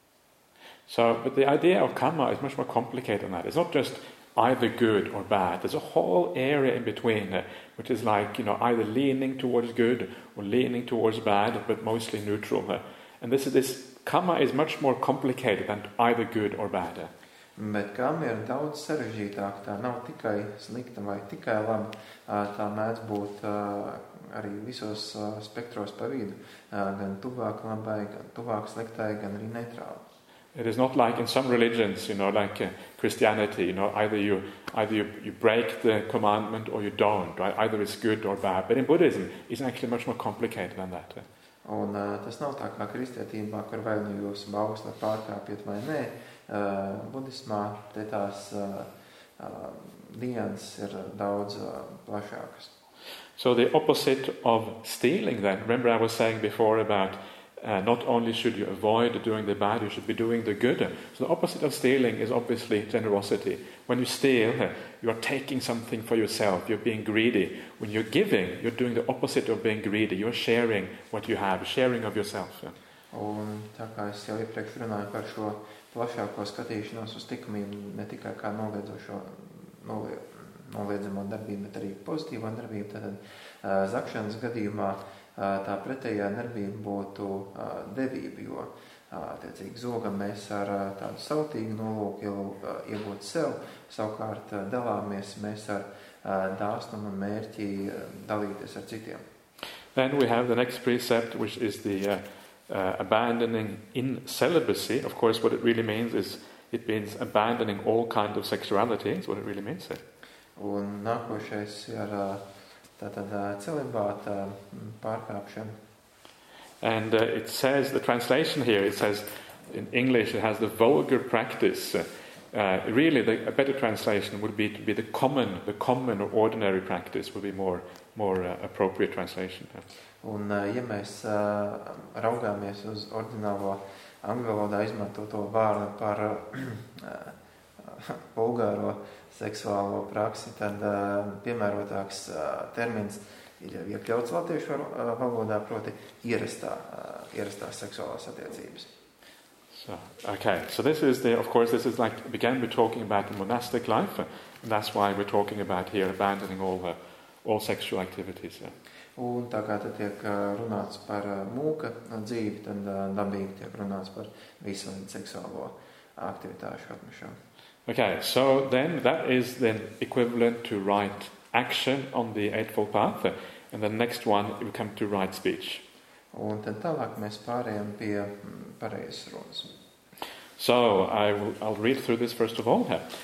So, but the idea of kamma is much more complicated than that. It's not just either good or bad. There's a whole area in between, uh, which is like, you know, either leaning towards good or leaning towards bad, but mostly neutral. Uh, and this is this kamma is much more complicated than either good or bad. Uh. Bet kamma ir daudz sarežģītāk. Tā nav tikai slikta vai tikai laba. Tā mēdz būt arī visos spektros pa vidu, gan tuvāk labai, gan tuvāk sliktai, gan arī neitrāli. It is not like in some religions, you know, like uh, Christianity, you know, either you either you, you break the commandment or you don't, right? Either it's good or bad. But in Buddhism, it's actually much more complicated than that. Un uh, tas nav tā kā kristietībā, kur vai nu jūs bausli pārkāpjat vai nē. Uh, budismā te tās uh, uh, dienas ir daudz uh, plašākas. So the opposite of stealing then, remember I was saying before about Uh, not only should you avoid doing the bad, you should be doing the good. So the opposite of stealing is obviously generosity. When you steal, uh, you are taking something for yourself. You're being greedy. When you're giving, you're doing the opposite of being greedy. You're sharing what you have, sharing of yourself. Yeah. Un tā kā es jau iepriekš runāju par šo plašāko skatīšanos uz likumību, ne tikai kā noliedzošo, noliedzamo darbību, bet arī pozitīvo darbību, tad uh, zakšanas gadījumā tā pretējā darbība būtu devība, jo attiecīgi zogam mēs ar tādu sautīgu nolūku iegūt sev, savukārt dalāmies mēs ar dāsnumu un mērķi dalīties ar citiem. Then we have the next precept, which is the uh, uh, abandoning in celibacy. Of course, what it really means is it means abandoning all kinds of sexuality. That's what it really means. Un nākošais ir tātad celibāta pārkāpšana. And uh, it says, the translation here, it says, in English, it has the vulgar practice. Uh, uh, really, the, a better translation would be to be the common, the common or ordinary practice would be more, more uh, appropriate translation. Un, uh, ja mēs uh, raugāmies uz ordinālo angļu valodā izmantoto vārdu par uh, vulgāro seksuālo praksi, tad uh, piemērotāks uh, termins ir jau iekļauts latviešu uh, valodā, proti ierastā, uh, ierastās seksuālās attiecības. So, okay, so this is the, of course, this is like, began with talking about the monastic life, uh, and that's why we're talking about here abandoning all uh, all sexual activities. Yeah. Un tā kā tad tiek uh, runāts par uh, mūka dzīvi, tad uh, dabīgi tiek runāts par visu seksuālo aktivitāšu atmešanu. Okay, so then that is then equivalent to right action on the Eightfold Path, and the next one we come to right speech. Un tad tālāk mēs pārējām pie pareizes runas. So I will, I'll read through this first of all.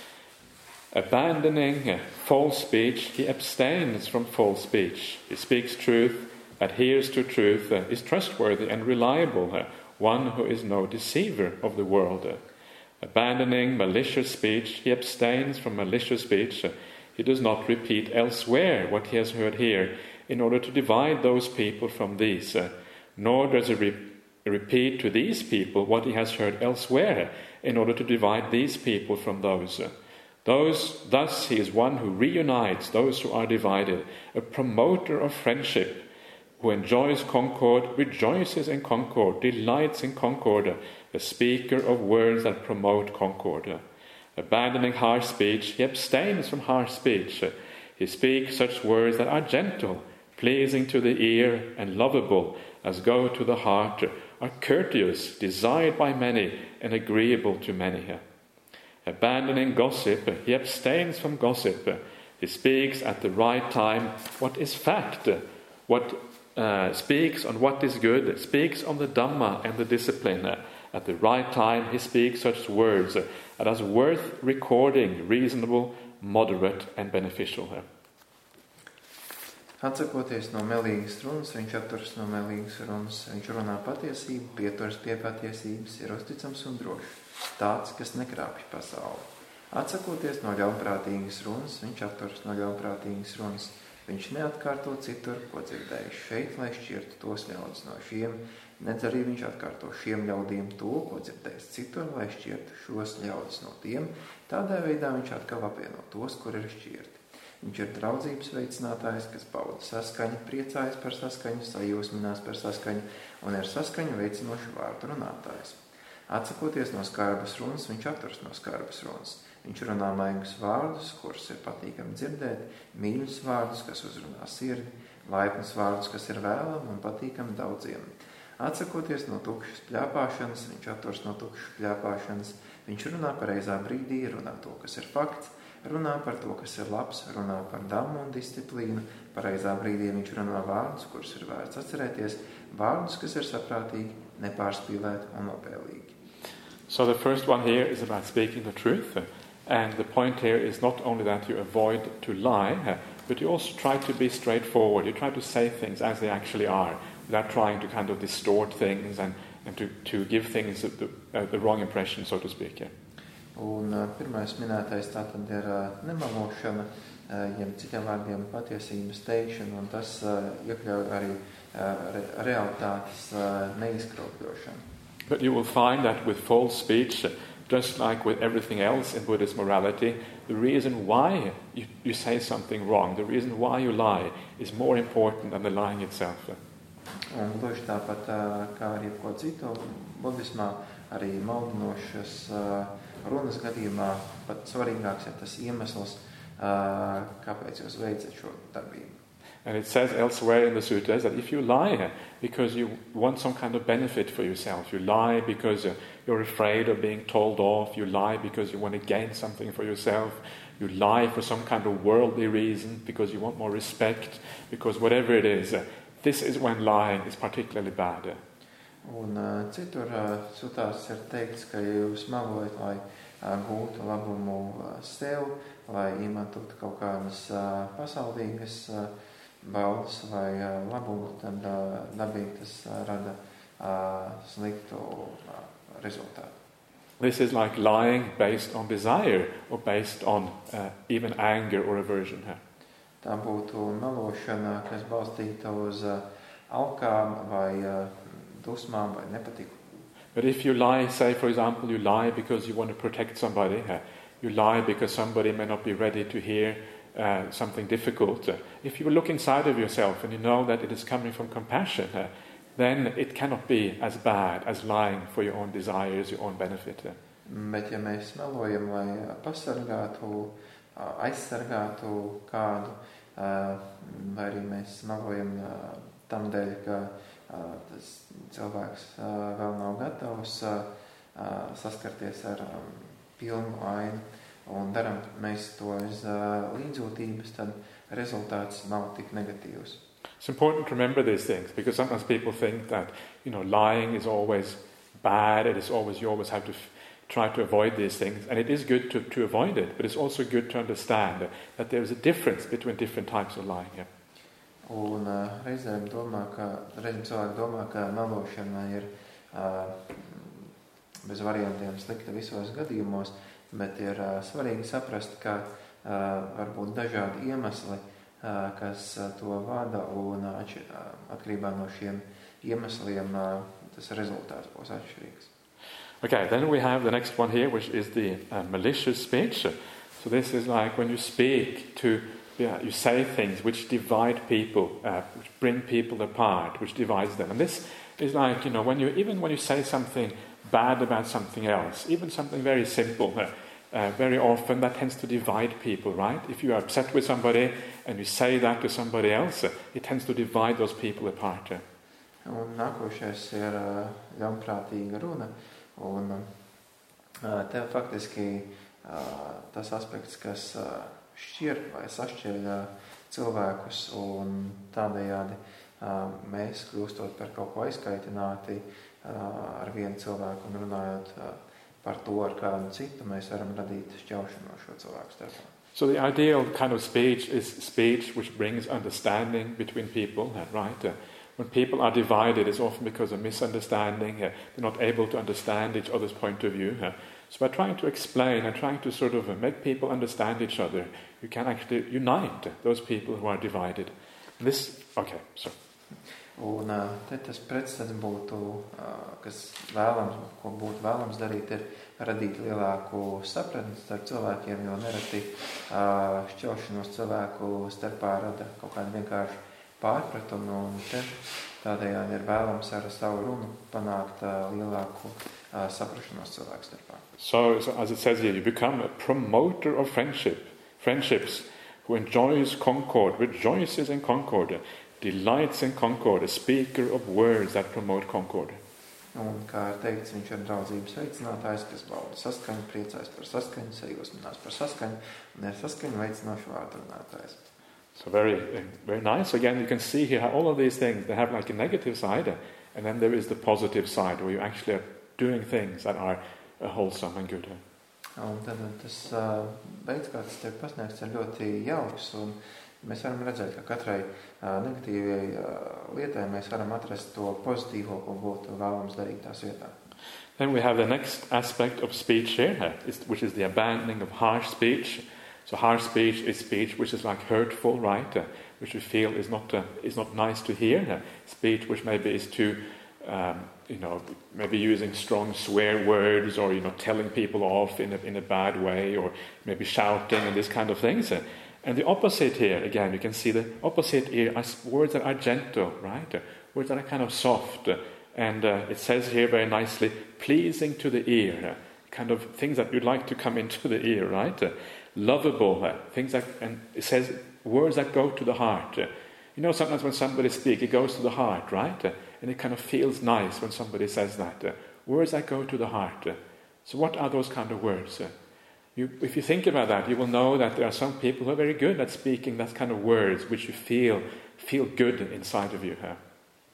Abandoning false speech, he abstains from false speech. He speaks truth, adheres to truth, is trustworthy and reliable, one who is no deceiver of the world. Abandoning malicious speech, he abstains from malicious speech. He does not repeat elsewhere what he has heard here, in order to divide those people from these. Nor does he re- repeat to these people what he has heard elsewhere, in order to divide these people from those. Those, thus he is one who reunites those who are divided, a promoter of friendship, who enjoys concord, rejoices in concord, delights in concord, a speaker of words that promote concord. Abandoning harsh speech, he abstains from harsh speech. He speaks such words that are gentle, pleasing to the ear, and lovable, as go to the heart, are courteous, desired by many, and agreeable to many. Abandoning gossip, he abstains from gossip. He speaks at the right time what is fact, what uh, speaks on what is good, speaks on the Dhamma and the discipline. At the right time he speaks such words that are worth recording, reasonable, moderate and beneficial. Atsakoties no melīgas runas, viņš atturas no melīgas runas. Viņš runā patiesību, pieturas pie patiesības, ir uzticams un drošs. Tāds, kas nekrāpj pasauli. Atsakoties no ļaunprātīgas runas, viņš atturas no ļaunprātīgas runas. Viņš neatkārto citur, ko dzirdējis šeit, lai šķirtu tos ļaudis no šiem, nedz arī viņš atkārto šiem ļaudīm to, ko dzirdējis citur, lai šķirtu šos ļaudis no tiem. Tādā veidā viņš atkal apvieno tos, kur ir šķirti. Viņš ir draudzības veicinātājs, kas bauda saskaņu, priecājas par saskaņu, sajūsminās par saskaņu un ir saskaņu veicinošu vārdu runātājs. Atsakoties no skarbas runas, viņš atturas no skarbas runas. Viņš runā maigus vārdus, kurus ir patīkami dzirdēt, mīļus vārdus, kas uzrunā sirdi, laipnus vārdus, kas ir vēlami un patīkami daudziem. Atsakoties no tukšas pļāpāšanas, viņš atturas no tukšas pļāpāšanas. Viņš runā pareizā brīdī, runā to, kas ir fakts, runā par to, kas ir labs, runā par damu un disciplīnu. Pareizā brīdī viņš runā vārdus, kurus ir vērts atcerēties, vārdus, kas ir saprātīgi, nepārspīlēti un nopēlīgi. So the first one here is about speaking the truth. And the point here is not only that you avoid to lie, but you also try to be straightforward. You try to say things as they actually are, without trying to kind of distort things and, and to, to give things the, uh, the wrong impression, so to speak. Yeah. Un uh, pirmais minētais tātad ir uh, nemalošana, uh, jeb citiem vārdiem patiesības teikšana, un tas uh, iekļauj arī uh, re, realitātes uh, neizkropļošanu. But you will find that with false speech, just like with everything else in Buddhist morality, the reason why you, you say something wrong, the reason why you lie, is more important than the lying itself. Un gluži tāpat kā arī ko citu budismā, arī maldinošas runas gadījumā pat svarīgāks ir tas iemesls, kāpēc jūs veicat šo darbību. And it says elsewhere in the sutras that if you lie because you want some kind of benefit for yourself, you lie because you're afraid of being told off, you lie because you want to gain something for yourself, you lie for some kind of worldly reason because you want more respect, because whatever it is, this is when lying is particularly bad. Un uh, citur uh, sutās ir teikts, ka jūs melojat, lai uh, gūtu labumu uh, sev, lai iemantotu kaut kādas uh, pasaulīgas uh, baudas vai uh, labumu, tad uh, dabīgi tas uh, rada uh, sliktu uh, rezultātu. This is like lying based on desire or based on uh, even anger or aversion. Tā būtu melošana, kas balstīta uz uh, alkām vai uh, dusmām vai nepatiku. But if you lie, say for example, you lie because you want to protect somebody, uh, you lie because somebody may not be ready to hear uh, something difficult. Uh, if you look inside of yourself and you know that it is coming from compassion, uh, then it cannot be as bad as lying for your own desires, your own benefit. Uh. Bet ja mēs melojam, lai pasargātu, aizsargātu kādu, vai arī mēs melojam tam dēļ, ka tas cilvēks vēl nav gatavs saskarties ar pilnu ainu un daram mēs to aiz līdzjūtības, tad rezultāts nav tik negatīvs. It's important to remember these things because sometimes people think that, you know, lying is always bad, it is always, you always have to f- try to avoid these things, and it is good to, to avoid it, but it's also good to understand that there is a difference between different types of lying. Yeah. Un uh, reizēm domā, ka, reizēm cilvēki domā, ka melošana ir uh, bez variantiem slikta visos gadījumos, bet ir uh, svarīgi saprast, ka uh, var būt dažādi iemesli, uh, kas uh, to vada, un uh, atkarībā no šiem iemesliem uh, tas rezultāts būs atšķirīgs. Okay, then we have the next one here, which is the uh, malicious speech. So this is like when you speak to, yeah, you say things which divide people, uh, which bring people apart, which divides them. And this is like, you know, when you even when you say something bad about something else, even something very simple, uh, uh, very often that tends to divide people, right? If you are upset with somebody and you say that to somebody else, uh, it tends to divide those people apart. Uh. Un nākošais ir uh, ļaunprātīga runa. Un uh, te faktiski uh, tas aspekts, kas uh, šķir vai sašķir uh, cilvēkus, un tādējādi uh, mēs, kļūstot par kaut ko aizkaitināti uh, ar vienu cilvēku un runājot uh, par to ar kādu citu, mēs varam radīt šķaušanos šo cilvēku starpā. So the ideal kind of speech is speech which brings understanding between people, uh, right? Uh, when people are divided, it's often because of misunderstanding. Uh, they're not able to understand each other's point of view. Uh, so by trying to explain and trying to sort of uh, make people understand each other, you can actually unite those people who are divided. And this, okay, so. Un te tas pretstats būtu, kas vēlams, ko būtu vēlams darīt, ir radīt lielāku sapratni starp cilvēkiem, jo nereti šķelšanos cilvēku starpā rada kaut kādu vienkārši pārpratumu, un te tādējādi ir vēlams ar savu runu panākt lielāku saprašanos cilvēku starpā. So, so as it says here, you become a promoter of friendship, friendships, who enjoys concord, rejoices in concord, delights in concord, a speaker of words that promote concord. Un, kā ir teikts, viņš ir draudzības veicinātājs, kas bauda saskaņu, priecājas par saskaņu, sajūsminās par saskaņu, un ir saskaņu veicinošu vārdu runātājs. So very, very nice. Again, you can see here how all of these things, they have like a negative side, and then there is the positive side, where you actually are doing things that are uh, wholesome and good. Un tad tas veids, kā tas tiek pasniegts, ir ļoti jauks, un mēs varam redzēt, ka katrai uh, negatīvai uh, lietai mēs varam atrast to pozitīvo, ko būtu vēlams darīt tās vietā. Then we have the next aspect of speech here, which is the abandoning of harsh speech. So harsh speech is speech which is like hurtful, right? Uh, which we feel is not uh, is not nice to hear. Uh, speech which maybe is too, um, you know, maybe using strong swear words, or you know, telling people off in a in a bad way, or maybe shouting and this kind of things. Uh, And the opposite here, again, you can see the opposite here are words that are gentle, right? Words that are kind of soft. And uh, it says here very nicely, pleasing to the ear. Kind of things that you'd like to come into the ear, right? Uh, lovable, uh, things that, and it says words that go to the heart. Uh, you know, sometimes when somebody speaks, it goes to the heart, right? Uh, and it kind of feels nice when somebody says that. Uh, words that go to the heart. Uh, so what are those kind of words? Uh, You, if you think about that, you will know that there are some people who are very good at speaking that kind of words which you feel feel good inside of you. Huh?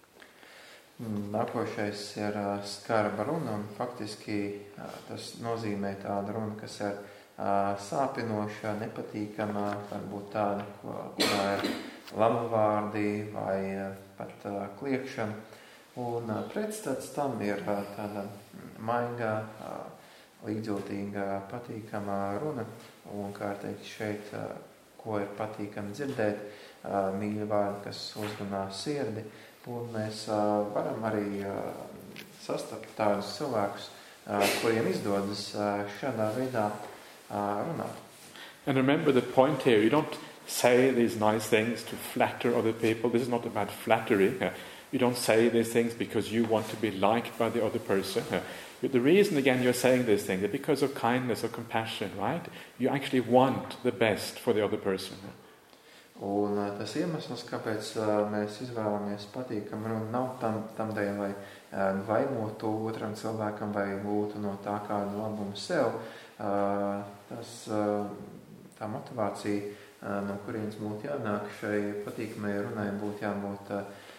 Nākošais ir uh, skarba runa, un faktiski uh, tas nozīmē tādu runu, kas ir uh, sāpinoša, nepatīkama, varbūt tāda, ko, kurā ir lamavārdi vai uh, pat uh, kliekšana. Un uh, pretstats tam ir uh, tāda maigā, uh, līdzjūtīga, patīkama runa, un kā teikt šeit, ko ir patīkami dzirdēt, mīļa vārdi, kas uzrunā sirdi, un mēs varam arī sastapt tādus cilvēkus, kuriem izdodas šādā veidā runāt. And remember the point here, you don't say these nice things to flatter other people. This is not about flattery. You don't say these things because you want to be liked by the other person. The reason, again, you're saying these things is because of kindness or compassion, right? You actually want the best for the other person. Un tas iemesls, kāpēc mēs izvēlamies patīkam runu, nav tam, tam dēļ, lai vainotu otram cilvēkam vai būtu no tā kādu labumu sev. Tas, tā motivācija, no kurienes būtu jānāk šai patīkamai runai, būtu jābūt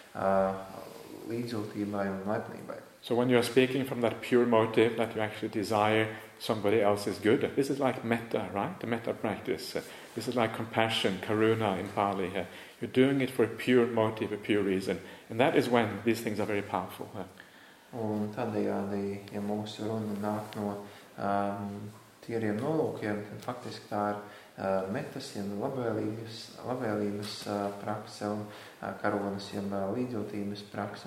līdzjūtībai un laipnībai. So when you are speaking from that pure motive that you actually desire somebody else's good, this is like metta, right? The metta practice. Uh, this is like compassion, karuna in Pali. Uh, you're doing it for a pure motive, a pure reason. And that is when these things are very powerful. Uh. Un tādējādi, ja mūsu runa nāk no um, tīriem nolūkiem, tad faktiski tā ir uh, metas, jeb labvēlības, labvēlības uh, prakse un uh, karunas, jeb uh, līdzjūtības prakse.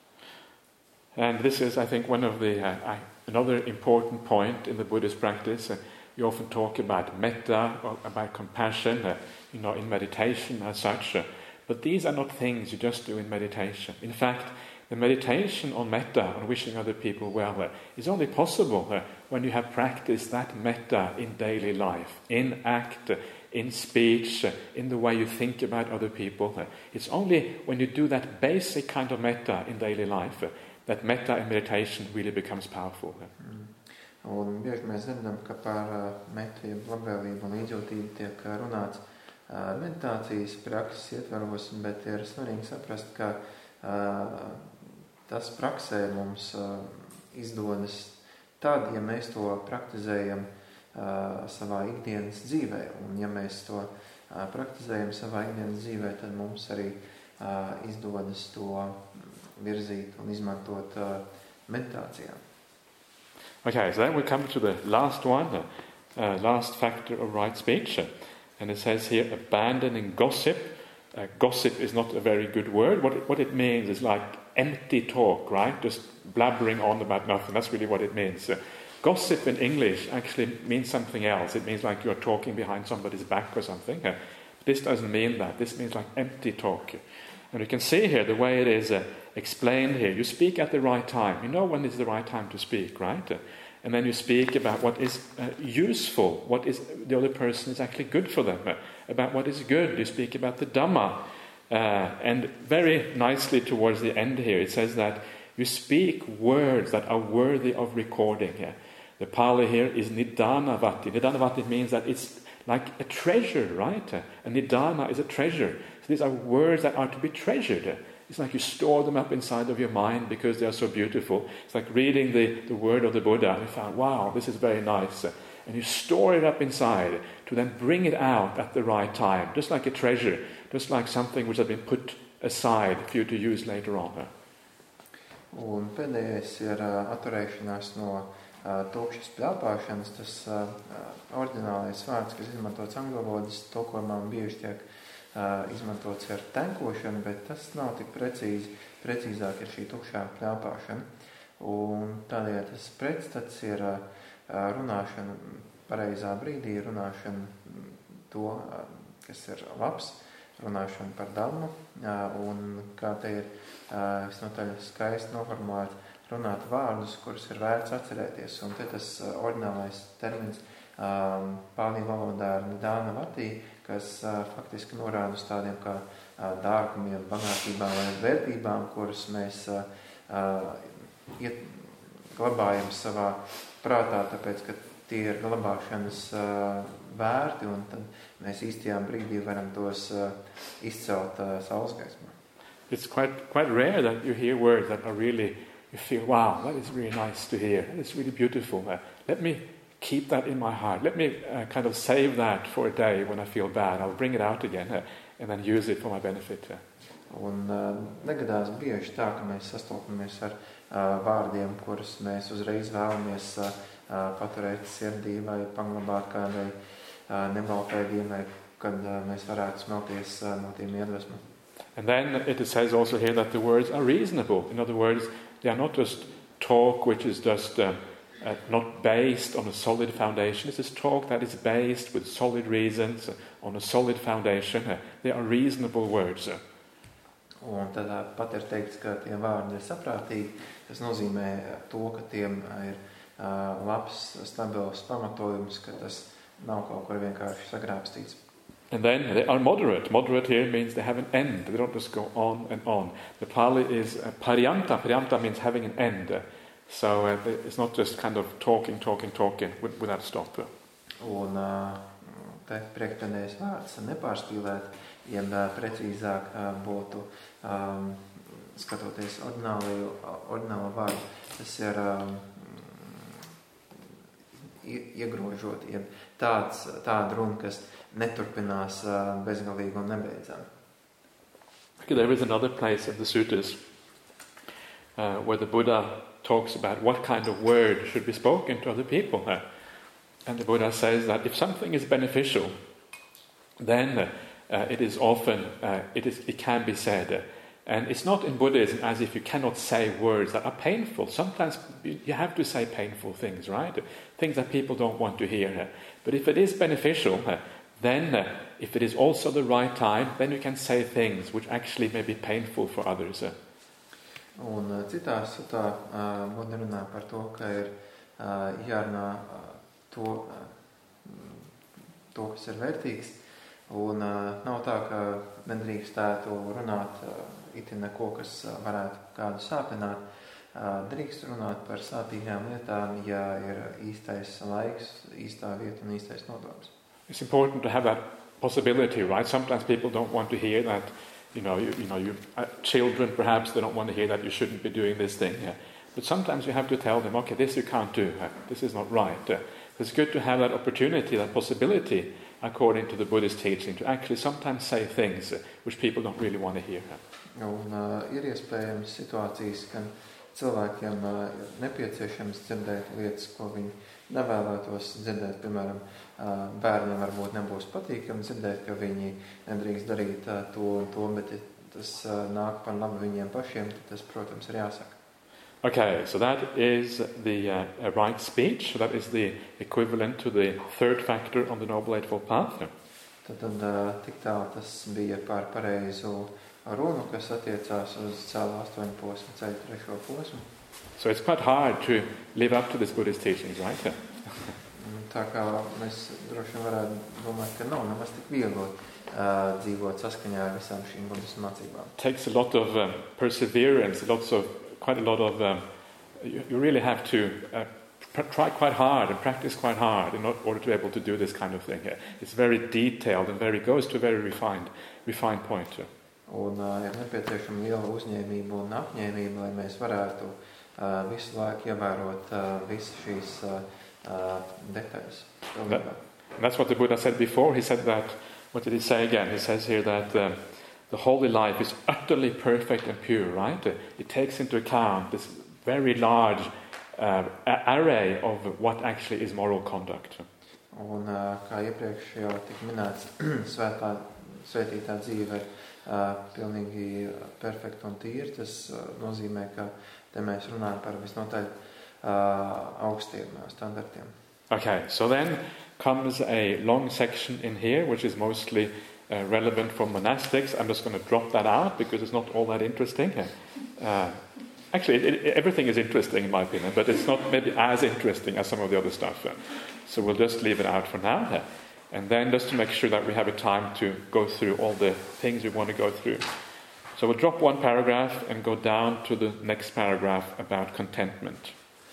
And this is, I think, one of the uh, another important point in the Buddhist practice. Uh, you often talk about metta, or about compassion, uh, you know, in meditation as such. Uh, but these are not things you just do in meditation. In fact, the meditation on metta, on wishing other people well, uh, is only possible uh, when you have practiced that metta in daily life, in act, uh, in speech, uh, in the way you think about other people. Uh, it's only when you do that basic kind of metta in daily life uh, that metta and meditation really becomes powerful. Mm. Un bieži mēs zinām, ka par uh, metu, jeb labvēlību un līdzjūtību tiek runāts uh, meditācijas prakses ietvaros, bet ir svarīgi saprast, ka uh, tas praksē mums uh, izdodas tad, ja mēs to praktizējam uh, savā ikdienas dzīvē. Un ja mēs to uh, praktizējam savā ikdienas dzīvē, tad mums arī uh, izdodas to virzīt un izmantot uh, meditācijā. Okay, so then we come to the last one, uh, uh, last factor of right speech. Uh, and it says here, abandoning gossip. Uh, gossip is not a very good word. What it, what it means is like empty talk, right? Just blabbering on about nothing. That's really what it means. Uh, gossip in English actually means something else. It means like you're talking behind somebody's back or something. Uh, this doesn't mean that. This means like empty talk. And you can see here the way it is uh, explained here. You speak at the right time. You know when is the right time to speak, right? Uh, and then you speak about what is uh, useful, what is the other person is actually good for them, uh, about what is good. You speak about the Dhamma. Uh, and very nicely towards the end here, it says that you speak words that are worthy of recording. Yeah. The Pali here is Nidanavati. Nidanavati means that it's like a treasure, right? A Nidana is a treasure. So these are words that are to be treasured. It's like you store them up inside of your mind because they are so beautiful. It's like reading the, the word of the Buddha and you found, wow, this is very nice. And you store it up inside to then bring it out at the right time, just like a treasure, just like something which has been put aside for you to use later on. Un pēdējais ir uh, atturēšanās no uh, tukšas pļāpāšanas. Tas uh, oriģinālais vārds, kas izmantots angļu valodas tulkojumā, bieži tiek uh, izmantots ar tenkošanu, bet tas nav tik precīzi. Precīzāk ir šī tukšā pļāpāšana. Un tādēļ tas pretstats ir uh, runāšana pareizā brīdī, runāšana to, uh, kas ir labs, runāšana par Dhammu, uh, un kā te ir uh, visnotaļ skaisti noformulēt, runāt vārdus, kurus ir vērts atcerēties. Un te tas uh, oriģinālais termins um, pālī valodā ir Nidanavati, kas uh, faktiski norāda uz tādiem kā uh, dārgumiem, bagātībām vai vērtībām, kuras mēs uh, uh, iet, glabājam savā prātā, tāpēc, ka tie ir glabāšanas uh, vērti, un tad mēs īstajā brīdī varam tos uh, izcelt uh, saules gaismā. It's quite quite rare that you hear words that are really, you feel, wow, that is really nice to hear. That is really beautiful. Uh, let me keep that in my heart. Let me uh, kind of save that for a day when I feel bad. I'll bring it out again uh, and then use it for my benefit. Uh. Un uh, negadās bieži tā, ka mēs sastopamies ar uh, vārdiem, kurus mēs uzreiz vēlamies uh, uh, paturēt sirdī vai paglabāt kādai uh, nebaltai dienai, kad uh, mēs varētu smelties uh, no tiem iedvesmu. And then it says also here that the words are reasonable. In other words, they are not just talk which is just uh, uh, not based on a solid foundation. This is talk that is based with solid reasons, uh, on a solid foundation. Uh, they are reasonable words. Uh. Un tad pat ir teikts, ka tie vārdi ir saprātīgi. Tas nozīmē to, ka tiem ir uh, labs, stabils pamatojums, ka tas nav kaut kur vienkārši sagrābstīts. And then they are moderate. Moderate here means they have an end. They don't just go on and on. The Pali is uh, pariyanta. Pariyanta means having an end. Uh, so uh, it's not just kind of talking, talking, talking without stop. Un uh, te priekšpēdējais vārds nepārspīlēt, jeb uh, precīzāk uh, būtu um, skatoties oriģinālo vārdu, tas ir um, iegrožot, jeb tāds, tāda runa, kas neturpinās uh, bezgalīgi un nebeidzami. Okay, there is another place in the suttas uh, where the Buddha talks about what kind of word should be spoken to other people. Uh, and the Buddha says that if something is beneficial, then uh, uh, it is often, uh, it, is, it can be said. Uh, and it's not in Buddhism as if you cannot say words that are painful. Sometimes you have to say painful things, right? Things that people don't want to hear. Uh, but if it is beneficial, uh, then uh, if it is also the right time, then you can say things which actually may be painful for others. Uh. Un uh, citā sutā uh, Buddha runā par to, ka ir uh, jārunā uh, to, uh, to, kas ir vērtīgs, un uh, nav tā, ka nedrīkstētu runāt uh, iti neko, kas uh, varētu kādu sāpināt. Uh, drīkst runāt par sāpīgām lietām, ja ir īstais laiks, īstā vieta un īstais nodoms. It's important to have that possibility, right? Sometimes people don't want to hear that, you know, you, you know, you, uh, children perhaps, they don't want to hear that you shouldn't be doing this thing. Yeah. But sometimes you have to tell them, okay, this you can't do. Uh, this is not right. Uh, It's good to have that opportunity, that possibility, according to the Buddhist teaching, to actually sometimes say things which people don't really want to hear. Un uh, ir iespējams situācijas, kad cilvēkiem uh, ir nepieciešams dzirdēt lietas, ko viņi nevēlētos dzirdēt. Piemēram, uh, bērniem varbūt nebūs patīkami dzirdēt, ka viņi nedrīkst darīt uh, to un to, bet ja tas uh, nāk par labu viņiem pašiem, tad tas, protams, ir jāsaka. Okay, so that is the uh, right speech. So that is the equivalent to the third factor on the Noble Eightfold Path. Tad, tad uh, tik tā tas bija par pareizu runu, kas attiecās uz cēlu astoņu posmu, ceļu trešo posmu. So it's quite hard to live up to this Buddhist teachings, right? Tā kā mēs droši vien varētu domāt, ka nav nemaz tik viegli uh, dzīvot saskaņā ar visām šīm budismu mācībām. It takes a lot of um, perseverance, lots of, quite a lot of, um, you, you really have to uh, pr- try quite hard and practice quite hard in order to be able to do this kind of thing. It's very detailed and very goes to a very refined, refined point. Un uh, ir nepieciešama liela uzņēmība un apņēmība, lai mēs varētu uh, visu laiku ievērot uh, visas šīs uh, uh, detaļas. That, that's what the Buddha said before. He said that, what did he say again? He says here that um, the holy life is utterly perfect and pure, right? It takes into account this very large uh, array of what actually is moral conduct. Un uh, kā iepriekš jau tik minēts, svētā, svētītā dzīve ir Uh, pilnīgi perfekti un tīri. Tas uh, nozīmē, ka te mēs runājam par visnotaļ uh, augstiem uh, standartiem. Okay, so then comes a long section in here, which is mostly uh, relevant for monastics. I'm just going to drop that out because it's not all that interesting. Uh, actually, it, it, everything is interesting in my opinion, but it's not maybe as interesting as some of the other stuff. So we'll just leave it out for now. And then just to make sure that we have a time to go through all the things we want to go through. So we'll drop one paragraph and go down to the next paragraph about contentment.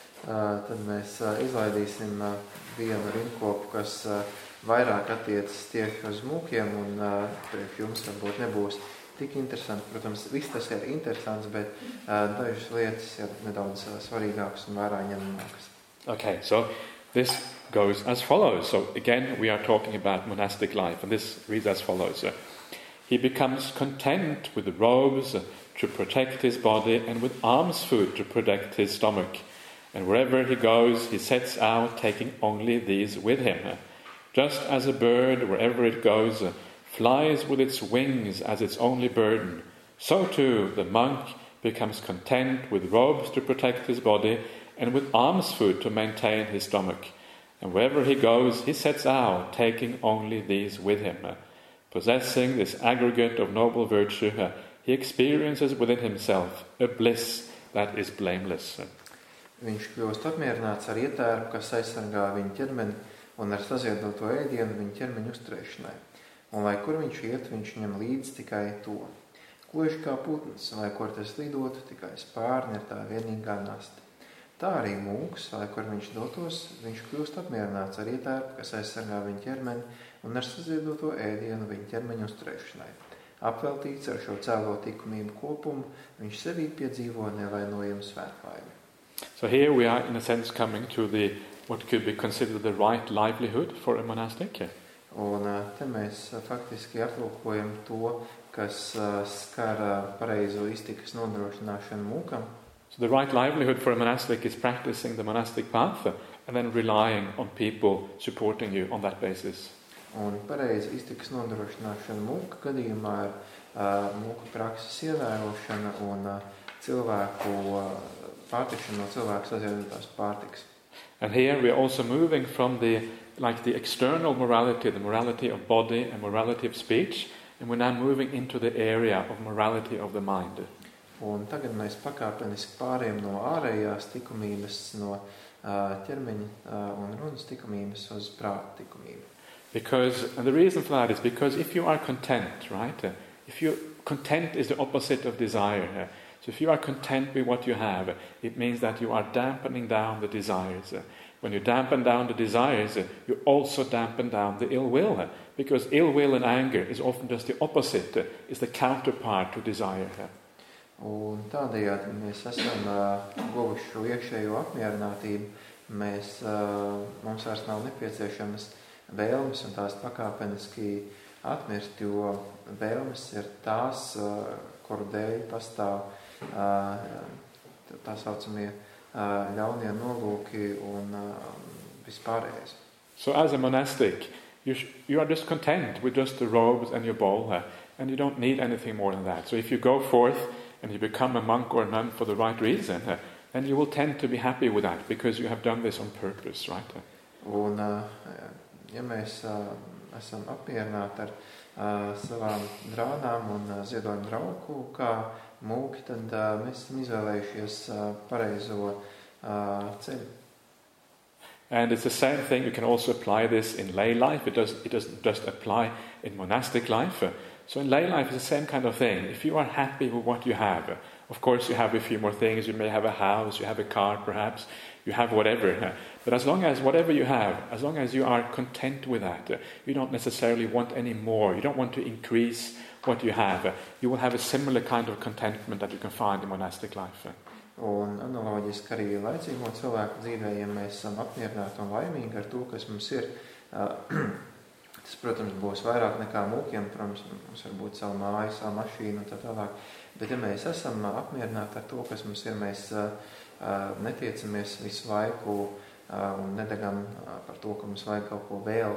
Uh, tad mēs uh, izlaidīsim uh, vienu rinkopu, kas uh, vairāk attiecas tieši uz mūkiem, un uh, priekš jums varbūt nebūs tik interesanti. Protams, viss tas ir interesants, bet uh, dažas lietas ir nedaudz uh, svarīgākas un vairāk ņemamākas. Okay, so this goes as follows. So again, we are talking about monastic life, and this reads as follows. Uh, he becomes content with the robes uh, to protect his body and with alms food to protect his stomach. And wherever he goes, he sets out taking only these with him. Uh, just as a bird, wherever it goes, uh, flies with its wings as its only burden, so too the monk becomes content with robes to protect his body and with alms food to maintain his stomach. And wherever he goes, he sets out, taking only these with him. Possessing this aggregate of noble virtue, he experiences within himself a bliss that is blameless. Viņš kļūst apmierināts ar ietērpu, kas aizsargā viņa ķermeni, un ar saziedoto ēdienu viņa ķermeņa uzturēšanai. Un lai kur viņš iet, viņš ņem līdzi tikai to. Koši kā putns, lai kur tas lidotu, tikai spārni ir tā vienīgā nasta. Tā arī mūks, lai kur viņš dotos, viņš kļūst apmierināts ar ietērpu, kas aizsargā viņa ķermeni, un ar saziedoto ēdienu viņa ķermeņa uzturēšanai. Apveltīts ar šo cēlo likumību kopumu, viņš sevī piedzīvo nevainojamu svētlaimi. So here we are in a sense coming to the what could be considered the right livelihood for a monastic. Un te mēs faktiski aplūkojam to, kas skar pareizo iztikas nodrošināšanu mūkam. So the right livelihood for a monastic is practicing the monastic path and then relying on people supporting you on that basis. Un pareizi iztikas nodrošināšana mūka gadījumā ir uh, mūka prakses ievērošana un uh, cilvēku uh, pārtikšana no cilvēku saziedotās pārtikas. And here we are also moving from the like the external morality, the morality of body and morality of speech, and we're now moving into the area of morality of the mind. Un tagad mēs pakāpeniski pārējām no ārējās likumības, no uh, ķermeņa uh, un runas likumības uz prāta likumību. Because, and the reason for that is because if you are content, right? Uh, if you content is the opposite of desire. Uh, so if you are content with what you have, uh, it means that you are dampening down the desires. Uh, when you dampen down the desires, uh, you also dampen down the ill will. Uh, because ill will and anger is often just the opposite, uh, is the counterpart to desire. Uh, Un tādējādi mēs esam uh, guvuši šo iekšējo apmierinātību, mēs, mums vairs nav nepieciešamas vēlmes un tās pakāpeniski atmirst, jo vēlmes ir tās, kuru dēļ pastāv tā saucamie ļaunie nolūki un vispārējais. So as a monastic, you, sh- you are just content with just the robes and your bowl, uh, and you don't need anything more than that. So if you go forth and you become a monk or a nun for the right reason, uh, then you will tend to be happy with that because you have done this on purpose, right? Un, ja mēs esam apmierināti ar savām drānām un ziedojumu rauku kā mūki, tad mēs esam izvēlējušies pareizo ceļu. And it's the same thing, you can also apply this in lay life. It, does, it doesn't just apply in monastic life. Uh, so in lay life it's the same kind of thing. If you are happy with what you have, uh, of course you have a few more things, you may have a house, you have a car perhaps, you have whatever. Uh, but as long as whatever you have, as long as you are content with that, uh, you don't necessarily want any more, you don't want to increase what you have, uh, you will have a similar kind of contentment that you can find in monastic life. Uh. Un analoģiski arī laicīgo cilvēku dzīvē, ja mēs esam apmierināti un laimīgi ar to, kas mums ir, tas, protams, būs vairāk nekā mūkiem, protams, mums var būt savu māju, savu mašīnu un tā tālāk, bet ja mēs esam apmierināti ar to, kas mums ir, mēs netiecamies visu laiku un nedegam par to, ka mums vajag kaut ko vēl,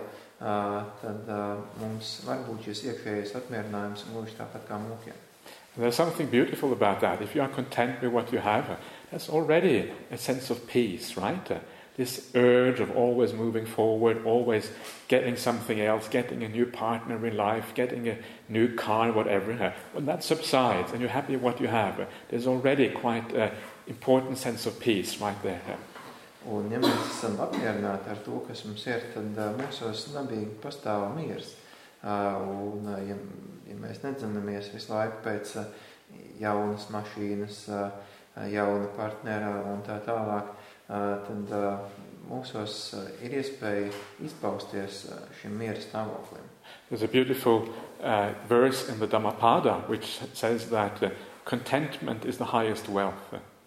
tad mums var būt šis iekšējais apmierinājums gluži tāpat kā mūkiem. There's something beautiful about that. If you are content with what you have, that's already a sense of peace, right? Uh, this urge of always moving forward, always getting something else, getting a new partner in life, getting a new car, whatever. Uh, when that subsides and you're happy with what you have, uh, there's already quite an important sense of peace right there. Uh. Un ja mēs esam apmierināti ar to, kas mums ir, tad uh, mūsos nabīgi pastāv miers. Uh, un, uh, ja, ja mēs nedzinamies visu laiku pēc uh, jaunas mašīnas, uh, jauna partnera un tā tālāk, uh, tad uh, mūsos uh, ir iespēja izpausties uh, šim miera stāvoklim. There's a beautiful uh, verse in the Dhammapada which says that uh, contentment is the highest wealth.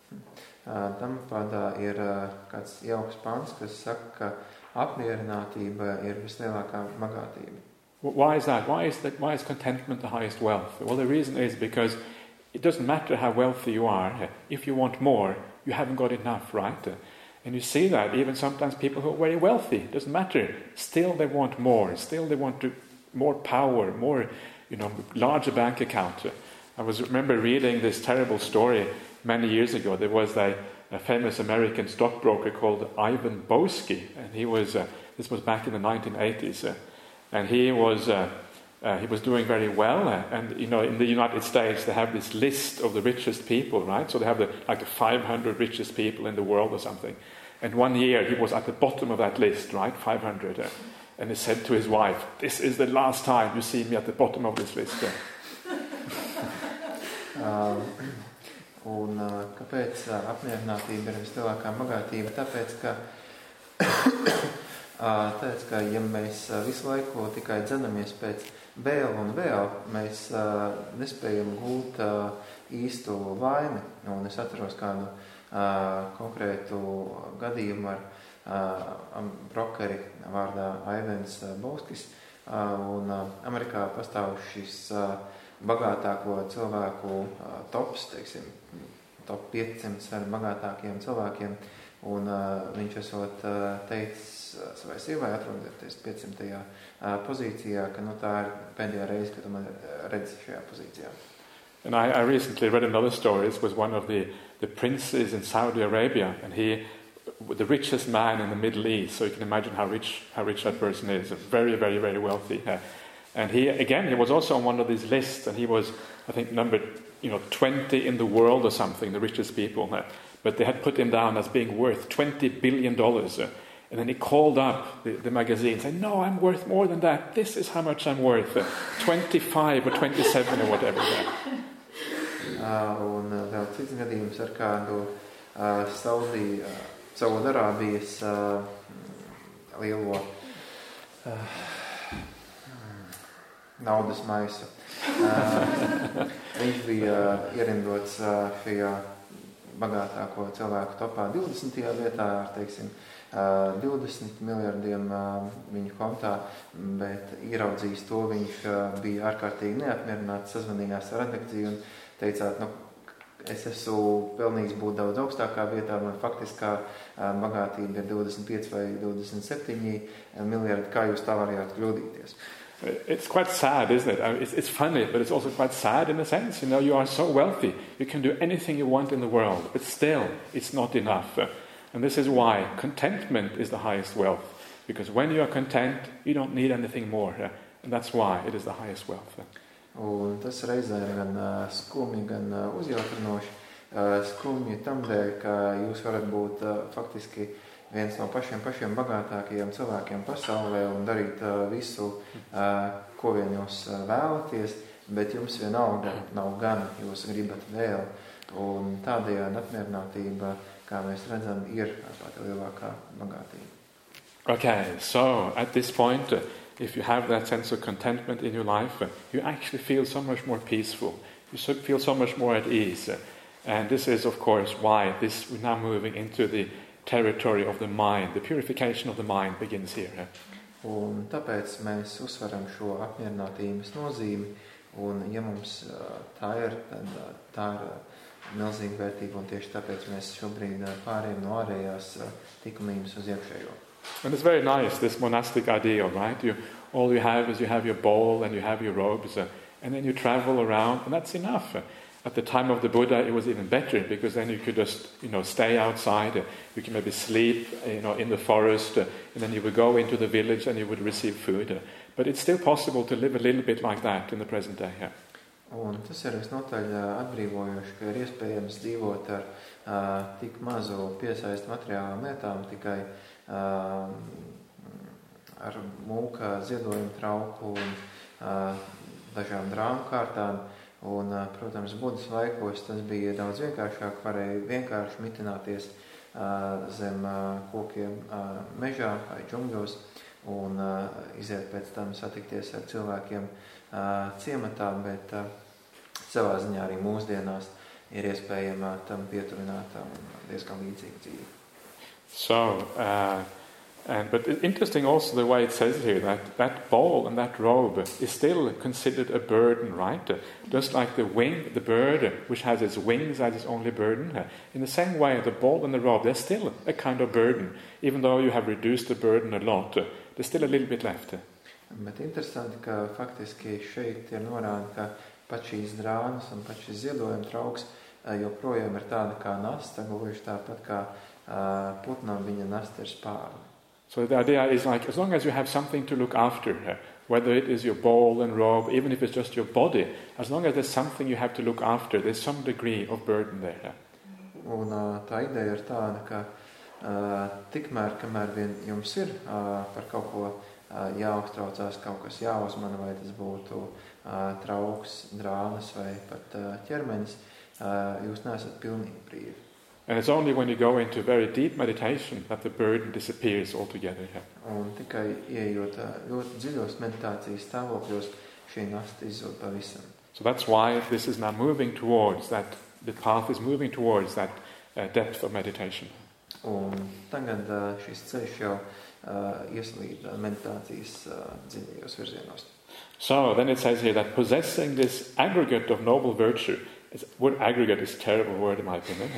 Uh, Dhammapadā ir uh, kāds jauks pants, kas saka, ka apmierinātība ir vislielākā bagātība. Why is that? Why is that? Why is contentment the highest wealth? Well, the reason is because it doesn't matter how wealthy you are. If you want more, you haven't got enough, right? And you see that even sometimes people who are very wealthy, it doesn't matter. Still they want more. Still they want to, more power, more, you know, larger bank account. I was remember reading this terrible story many years ago. There was a, a famous American stockbroker called Ivan Boesky, and he was. Uh, this was back in the nineteen eighties. Uh, And he was uh, uh, he was doing very well. Uh, and you know, in the United States, they have this list of the richest people, right? So they have the, like the five hundred richest people in the world or something. And one year he was at the bottom of that list, right? five hundred. Uh, and he said to his wife, "This is the last time you see me at the bottom of this list." Uh. um, un uh, kāpēc uh, apmierinātība ir vislielākā bagātība? Tāpēc, ka Tāpēc, ka ja mēs visu laiku tikai dzenamies pēc vēl un vēl, mēs nespējam gūt īstu laimi. Un es atceros kādu konkrētu gadījumu ar brokeri vārdā Ivans Boeskis. Un Amerikā pastāv šis bagātāko cilvēku tops, teiksim, top piecsimt ar bagātākiem cilvēkiem. Un uh, viņš esot uh, teicis uh, savai sievai, atrodoties piecsimtajā uh, pozīcijā, ka nu, tā ir pēdējā reize, kad tu man redzi šajā pozīcijā. And I, I recently read another story. This was one of the, the princes in Saudi Arabia, and he, the richest man in the Middle East. So you can imagine how rich how rich that person is. Very, very, very wealthy. Uh, and he again, he was also on one of these lists, and he was, I think, number you know twenty in the world or something, the richest people. Uh, But they had put him down as being worth twenty billion dollars. Uh, and then he called up the, the magazine and said, "No, I'm worth more than that. This is how much I'm worth. Uh, twenty-five or twenty-seven or whatever." Uh, un uh, vēl cits gadījums ar kādu uh, Saudi, uh, Saudarābijas uh, lielo uh, naudas maisu. Uh, viņš bija uh, ierindots uh, šajā bagātāko cilvēku topā divdesmitajā vietā ar, teiksim, divdesmit miljardiem viņu kontā, bet ieraudzījis to, viņš bija ārkārtīgi neapmierināts, sazvanījās ar redakciju un teicāt, nu, es esmu pelnījis būt daudz augstākā vietā, man faktiskā bagātība ir divdesmit pieci vai divdesmit septiņi miljardi, kā jūs tā varējāt kļūdīties? It's quite sad, isn't it? I mean, it's, it's funny, but it's also quite sad in a sense. You know, you are so wealthy, you can do anything you want in the world, but still, it's not enough. And this is why contentment is the highest wealth. Because when you are content, you don't need anything more. And that's why it is the highest wealth. Un tas reizē ir gan uh, skumji, gan uh, uzjautrinoši. Uh, skumji tam dēļ, ka jūs varat būt uh, faktiski viens no pašiem pašiem bagātākajiem cilvēkiem pasaulē un darīt uh, visu, uh, ko vien jūs uh, vēlaties, bet jums vienalga nav gan, jūs gribat vēl. Un tādējādi apmierinātība, kā mēs redzam, ir pati lielākā bagātība. Okay, so at this point, uh, if you have that sense of contentment in your life, uh, you actually feel so much more peaceful. You so, feel so much more at ease. Uh, and this is, of course, why this we're now moving into the territory of the mind. The purification of the mind begins here. Uh. Un tāpēc mēs uzsveram šo apmierinātības nozīmi, un ja mums tā ir, tad tā ir milzīga vērtība, un tieši tāpēc mēs šobrīd pārējām no ārējās likumības uz iekšējo. And it's very nice, this monastic ideal, right? You, all you have is you have your bowl and you have your robes, uh, and then you travel around, and that's enough. Uh, at the time of the Buddha, it was even better, because then you could just, you know, stay outside. Uh, you can maybe sleep, uh, you know, in the forest, uh, and then you would go into the village and you would receive food. Uh, but it's still possible to live a little bit like that in the present day. Yeah. Un tas ir visnotaļ atbrīvojoši, ka ir iespējams dzīvot ar uh, tik mazu piesaistu materiālām lietām, tikai uh, ar mūka ziedojumu trauku un uh, dažām drāmu kārtām. Un, uh, protams, Budas laikos tas bija daudz vienkāršāk, varēja vienkārši mitināties uh, zem uh, kokiem uh, mežā vai džungļos un uh, iziet pēc tam satikties ar cilvēkiem uh, ciematā, bet uh, savā ziņā arī mūsdienās ir iespējama tam pietuvināta un diezgan līdzīga dzīve. So, uh, and, but it's interesting also the way it says here that that bowl and that robe is still considered a burden, right? Uh, just like the wing, the bird, uh, which has its wings as its only burden. Uh, in the same way, the bowl and the robe, they're still a kind of burden. Even though you have reduced the burden a lot, uh, there's still a little bit left. Uh. Bet interesanti, ka faktiski šeit ir norāda, ka pat šīs drānas un pat šis ziedojuma trauks joprojām ir tāda kā nasta, gluži tāpat kā uh, putnam viņa nasta ir spārni. So the idea is like, as long as you have something to look after, uh, whether it is your bowl and robe, even if it's just your body, as long as there's something you have to look after, there's some degree of burden there. Uh. Un uh, tā ideja ir tāda, ka uh, tikmēr, kamēr vien jums ir uh, par kaut ko uh, jāuztraucās, kaut kas jāuzmana, vai tas būtu uh, trauks, drānas vai pat uh, ķermenis, uh, jūs neesat pilnīgi brīvi. And it's only when you go into very deep meditation that the burden disappears altogether. Yeah. Un tikai ieejot ļoti dziļos meditācijas stāvokļos, šī nasta izzūd pavisam. So that's why this is now moving towards that, the path is moving towards that uh, depth of meditation. Un tagad uh, šis ceļš jau uh, ieslīd meditācijas uh, dziļajos virzienos. So then it says here that possessing this aggregate of noble virtue, the word aggregate is a terrible word in my opinion.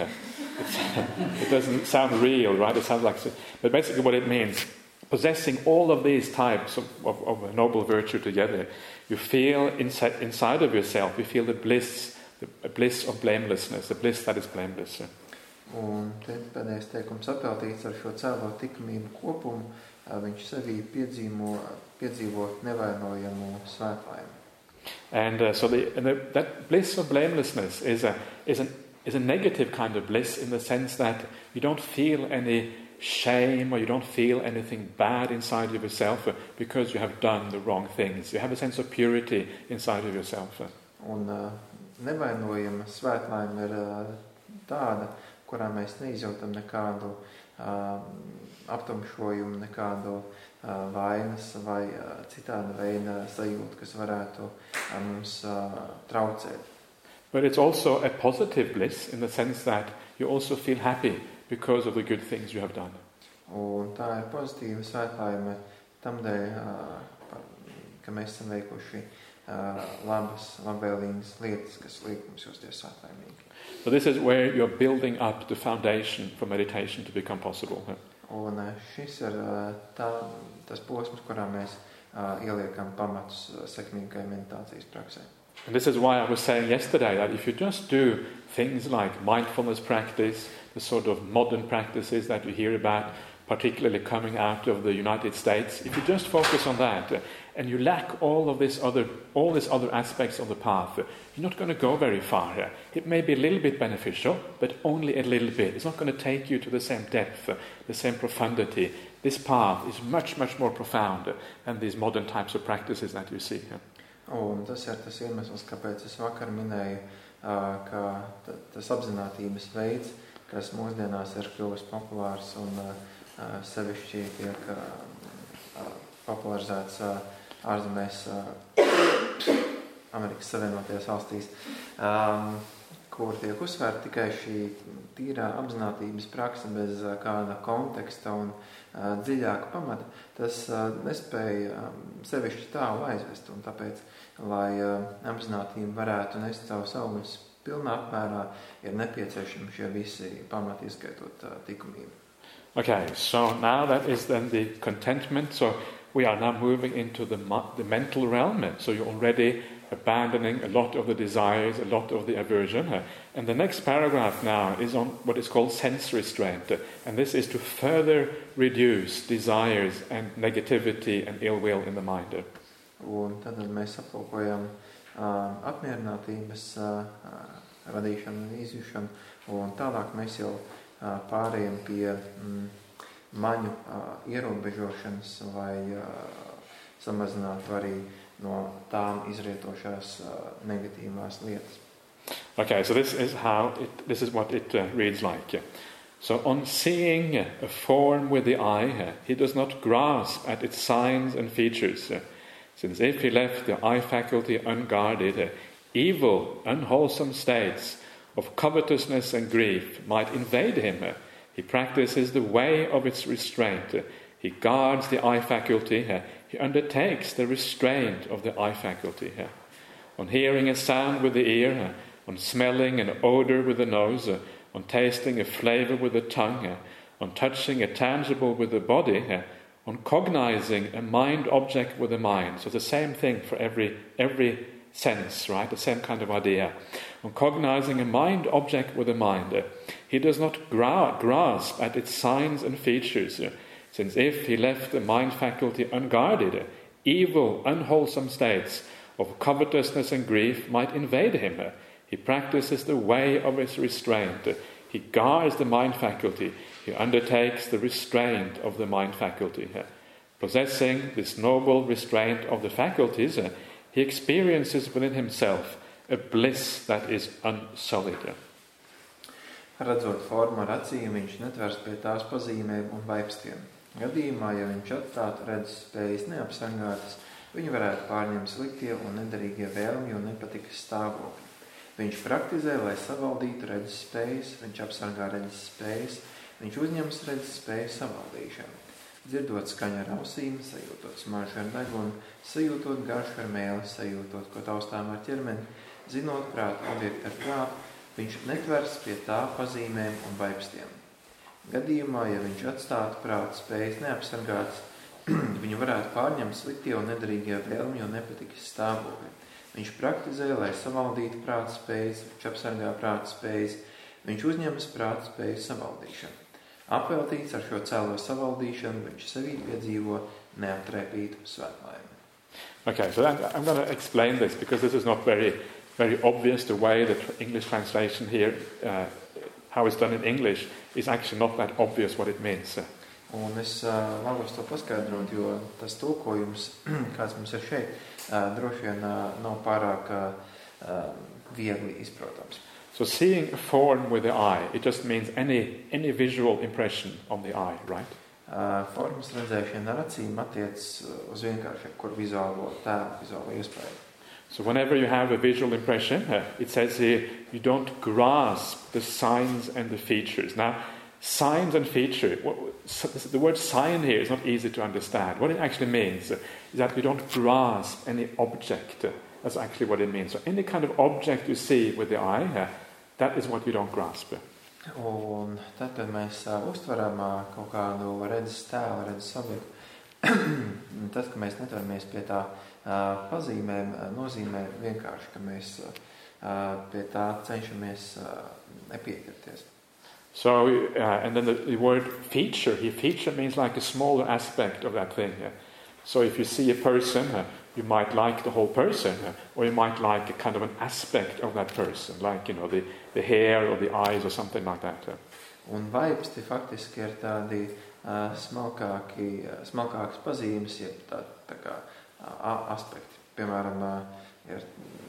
It doesn't sound real, right? It sounds like, but basically what it means, possessing all of these types of, of, of noble virtue together, you feel inside, inside of yourself, you feel the bliss, the bliss of blamelessness, the bliss that is blameless. Un pēdējais teikums apeltīts ar šo cēlo tikumību kopumu, viņš sevī piedzīvo, piedzīvo nevainojamu svētlaimi. And uh, so the, and the, that bliss of blamelessness is a, is, an, is a negative kind of bliss in the sense that you don't feel any shame or you don't feel anything bad inside of yourself uh, because you have done the wrong things. You have a sense of purity inside of yourself. Uh. Un uh, nevainojama svētlaime ir uh, tāda, kurā mēs neizjūtam nekādu uh, aptumšojumu, nekādu uh, vainas vai uh, citāda veida sajūtu, kas varētu uh, mums uh, traucēt. But it's also a positive bliss in the sense that you also feel happy because of the good things you have done. Un tā ir pozitīva svētājuma tam dēļ, uh, ka mēs esam veikuši uh, labas, labvēlīgas lietas, kas liek mums justies svētājumīgi. So this is where you're building up the foundation for meditation to become possible. Huh? Un uh, šis ir uh, tā, tas posms, kurā mēs uh, ieliekam pamatus uh, sekmīgai meditācijas praksē. And this is why I was saying yesterday that if you just do things like mindfulness practice, the sort of modern practices that you hear about, particularly coming out of the United States, if you just focus on that uh, and you lack all of this other, all these other aspects of the path, uh, you're not going to go very far. Uh, it may be a little bit beneficial, but only a little bit. It's not going to take you to the same depth, uh, the same profundity. This path is much, much more profound uh, than these modern types of practices that you see. Uh. Un tas ir tas iemesls, kāpēc es vakar minēju, uh, ka t- tas apzinātības veids, kas mūsdienās ir kļuvis populārs un uh, uh, sevišķi tiek uh, uh, popularizēts uh, ārzemēs, uh, Amerikas Savienotajās valstīs, um, kur tiek uzsvērta tikai šī tīrā apzinātības praksa bez uh, kāda konteksta un uh, dziļāka pamata, tas uh, nespēja um, sevišķi tālu aizvest, un tāpēc, lai uh, apzinātība varētu nest savus augļus pilnā apmērā, ir nepieciešami šie visi pamati, izskaitot uh, likumību. Okay, so now that is then the contentment. So we are now moving into the, the mental realm. So you're already abandoning a lot of the desires, a lot of the aversion. And the next paragraph now is on what is called sense restraint. And this is to further reduce desires and negativity and ill will in the mind. Un tad mēs aplūkojam uh, apmierinātības uh, radīšanu un izjušanu, un tālāk mēs jau uh, pārējam pie mm, maņu uh, ierobežošanas vai uh, samazinātu arī no tām izrietošās uh, negatīvās lietas. Okay, so this is how it, this is what it uh, reads like. Yeah. So on seeing a form with the eye, uh, he does not grasp at its signs and features, uh, since if he left the eye faculty unguarded, uh, evil, unwholesome states of covetousness and grief might invade him. Uh, he practices the way of its restraint. Uh, he guards the eye faculty. Uh, he undertakes the restraint of the eye faculty. Uh, on hearing a sound with the ear, uh, on smelling an odor with the nose, uh, on tasting a flavor with the tongue, uh, on touching a tangible with the body, uh, on cognizing a mind object with the mind. So the same thing for every every sense, right? The same kind of idea. On cognizing a mind object with the mind, uh, he does not gra- grasp at its signs and features, uh, since if he left the mind faculty unguarded, uh, evil, unwholesome states of covetousness and grief might invade him. Uh, he practices the way of its restraint. Uh, he guards the mind faculty. He undertakes the restraint of the mind faculty. Uh, possessing this noble restraint of the faculties, uh, he experiences within himself a bliss that is unsullied. Redzot formu ar acīm, viņš netvers pie tās pazīmēm un vaipstiem. Gadījumā, ja viņš atstātu redzes spējas neapsargātas, viņu varētu pārņemt sliktie un nederīgie vēlmi un nepatikas stāvokļi. Viņš praktizē, lai savaldītu redzes spējas, viņš apsargā redzes spējas, viņš uzņemas redzes spēju savaldīšanu. Dzirdot skaņu ar ausīm, sajūtot smaržu ar degunu, sajūtot garšu ar mēli, sajūtot, ko taustām ar ķermeni, zinot prātu objektu ar prātu, viņš netvers pie tā pazīmēm un vaipstiem. Gadījumā, ja viņš atstātu prātu spējas neapsargātas, viņu varētu pārņemt sliktie un nederīgie vēlmi un nepatikas stāvokļi. Viņš praktizē, lai savaldītu prāta spējas, viņš apsargā prāta spējas, viņš uzņemas prāta spēju savaldīšanu. Apveltīts ar šo cēlo savaldīšanu, viņš sevī piedzīvo neaptraipītu svētlaimi. Okay, so that, I'm going to explain this because this is not very, very obvious. The way the English translation here, uh, how it's done in English, is actually not that obvious what it means. Un es uh, vēlos to paskaidrot, jo tas tulkojums, kāds mums ir šeit, uh, droši vien uh, nav pārāk uh, viegli izprotams. So seeing a form with the eye, it just means any any visual impression on the eye, right? Uh, formas redzēšana ar acīm attiec uz vienkārši kur vizuālo tēlu, vizuālo iespēju. So whenever you have a visual impression, uh, it says here, you don't grasp the signs and the features. Now, signs and feature, what, so the word sign here is not easy to understand. What it actually means uh, is that you don't grasp any object. Uh, that's actually what it means. So any kind of object you see with the eye, uh, that is what you don't grasp. Un tad, kad mēs uh, uztveram uh, kaut kādu redzes tēlu, redzes objektu, tad, kad mēs netveramies pie tā uh, pazīmēm, uh, nozīmē vienkārši, ka mēs uh, pie tā cenšamies uh, nepieķerties. So, uh, and then the, the word feature, here feature means like a smaller aspect of that thing. Yeah? So if you see a person, uh, you might like the whole person, uh, or you might like a kind of an aspect of that person, like, you know, the, the hair or the eyes or something like that. Uh. Un vaipsti faktiski ir tādi uh, smalkāki, uh, smalkākas pazīmes, jeb tā, tā kā uh, aspekti. Piemēram, uh, ir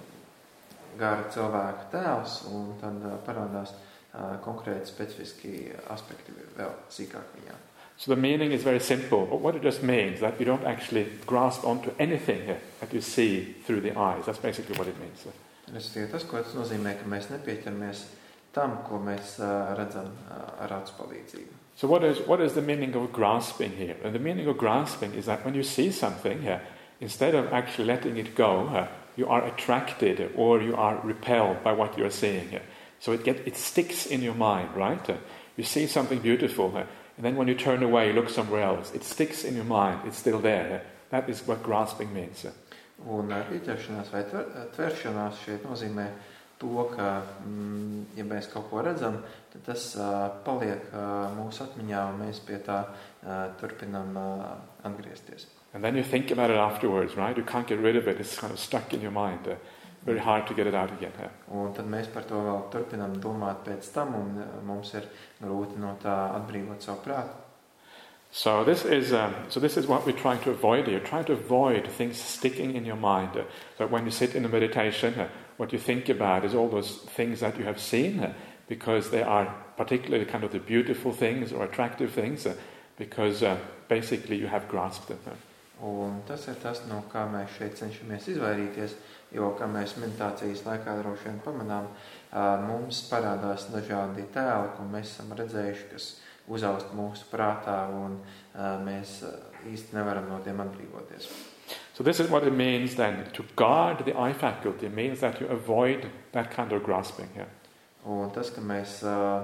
gara cilvēka tēls, un tad uh, parādās uh, konkrēti specifiski aspekti vēl sīkāk viņā. So the meaning is very simple. What it just means that you don't actually grasp onto anything here that you see through the eyes. That's basically what it means. Respektīvi, tas, ko tas nozīmē, ka mēs nepieķeramies tam, ko mēs uh, redzam uh, ar acu palīdzību. So what is what is the meaning of grasping here? And the meaning of grasping is that when you see something here, instead of actually letting it go, uh, you are attracted or you are repelled by what you are seeing here. So it get it sticks in your mind, right? Uh, you see something beautiful, uh, and then when you turn away, you look somewhere else. It sticks in your mind. It's still there. Uh, that is what grasping means. Uh. Un pieķeršanās vai tveršanās šeit nozīmē to, ka, mm, ja mēs kaut ko redzam, tad tas uh, paliek uh, mūsu atmiņā un mēs pie tā uh, turpinam uh, atgriezties. And then you think about it afterwards, right? You can't get rid of it. It's kind of stuck in your mind. Uh, very hard to get it out again. Uh. Un tad mēs par to vēl turpinam domāt pēc tam un uh, mums ir grūti no tā atbrīvot savu prātu. So this is um, so this is what we're trying to avoid here. You're trying to avoid things sticking in your mind. Uh, so when you sit in a meditation, uh, what you think about is all those things that you have seen, uh, because they are particularly kind of the beautiful things or attractive things, uh, because uh, basically you have grasped them. Uh. Un tas ir tas, no kā mēs šeit cenšamies izvairīties, jo, kā mēs meditācijas laikā droši vien pamanām, uh, mums parādās dažādi tēli, ko mēs esam redzējuši, kas uzaust mūsu prātā, un uh, mēs uh, īsti nevaram no tiem atbrīvoties. So this is what it means then, to guard the eye faculty. It means that you avoid that kind of grasping here. Un tas, ka mēs uh,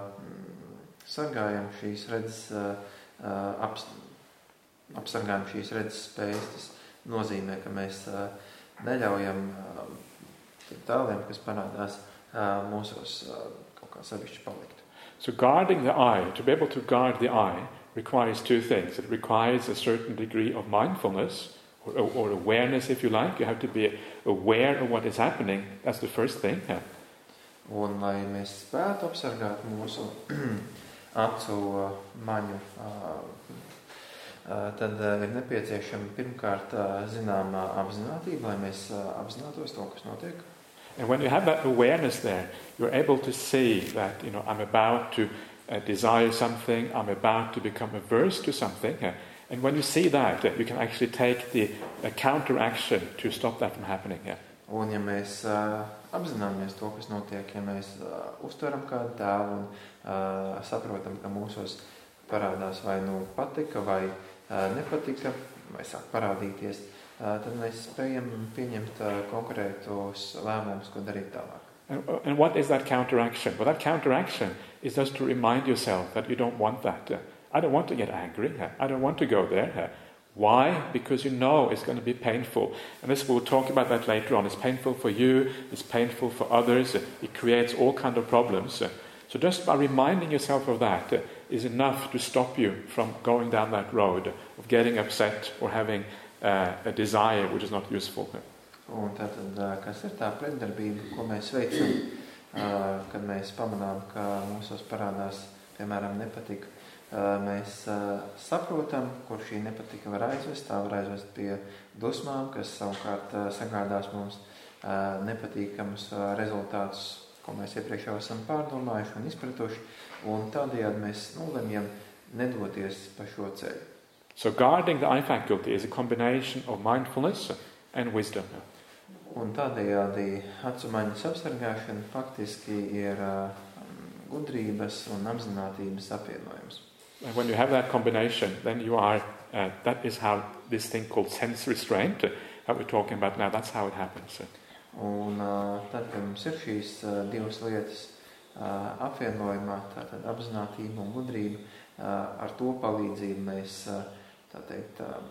sargājam šīs redzes, uh, uh, aps, apsargājam šīs redzes spējas, tas nozīmē, ka mēs uh, neļaujam uh, tiem tēliem, kas parādās uh, mūsos uh, kaut kā sevišķi palikt. So guarding the eye, to be able to guard the eye, requires two things. It requires a certain degree of mindfulness, or, or awareness if you like. You have to be aware of what is happening. That's the first thing. Yeah. Un, lai mēs spētu apsargāt mūsu acu uh, maņu, uh, uh, tad uh, ir nepieciešama pirmkārt uh, zināmā apzinātība, lai mēs uh, apzinātos to, kas notiek. And when you have that awareness there, you're able to see that, you know, I'm about to uh, desire something, I'm about to become averse to something. Uh, and when you see that, uh, you can actually take the uh, counteraction to stop that from happening. Yeah. Un ja mēs uh, apzināmies to, kas notiek, ja mēs uh, uztveram kādu tēlu un uh, saprotam, ka mūsos parādās vai nu patika vai uh, nepatika, vai sāk parādīties, Uh, tad mēs spējam pieņemt uh, konkrētos lēmumus, ko darīt tālāk. And, and what is that counteraction? Well, that counteraction is just to remind yourself that you don't want that. Uh, I don't want to get angry. Uh, I don't want to go there. Uh, why? Because you know it's going to be painful. And this we'll talk about that later on. It's painful for you. It's painful for others. Uh, it creates all kinds of problems. Uh, so just by reminding yourself of that uh, is enough to stop you from going down that road of getting upset or having Uh, a desire which is not useful. Un tātad, kas ir tā pretdarbība, ko mēs veicam, uh, kad mēs pamanām, ka mūsos parādās, piemēram, nepatika. Uh, mēs uh, saprotam, kur šī nepatika var aizvest, tā var aizvest pie dusmām, kas savukārt uh, sagādās mums uh, nepatīkamus uh, rezultātus, ko mēs iepriekš jau esam pārdomājuši un izpratuši, un tādējādi mēs nolemjam nedoties pa šo ceļu. So guarding the eye faculty is a combination of mindfulness and wisdom. Un tādējādi acu maņas apsargāšana faktiski ir uh, gudrības un apzinātības apvienojums. And when you have that combination, then you are, uh, that is how this thing called sense restraint, uh, that we're talking about now, that's how it happens. Un uh, tad, kad mums ir šīs uh, divas lietas uh, apvienojumā, tātad apzinātība un gudrība, uh, ar to palīdzību mēs, uh, tā teikt, um,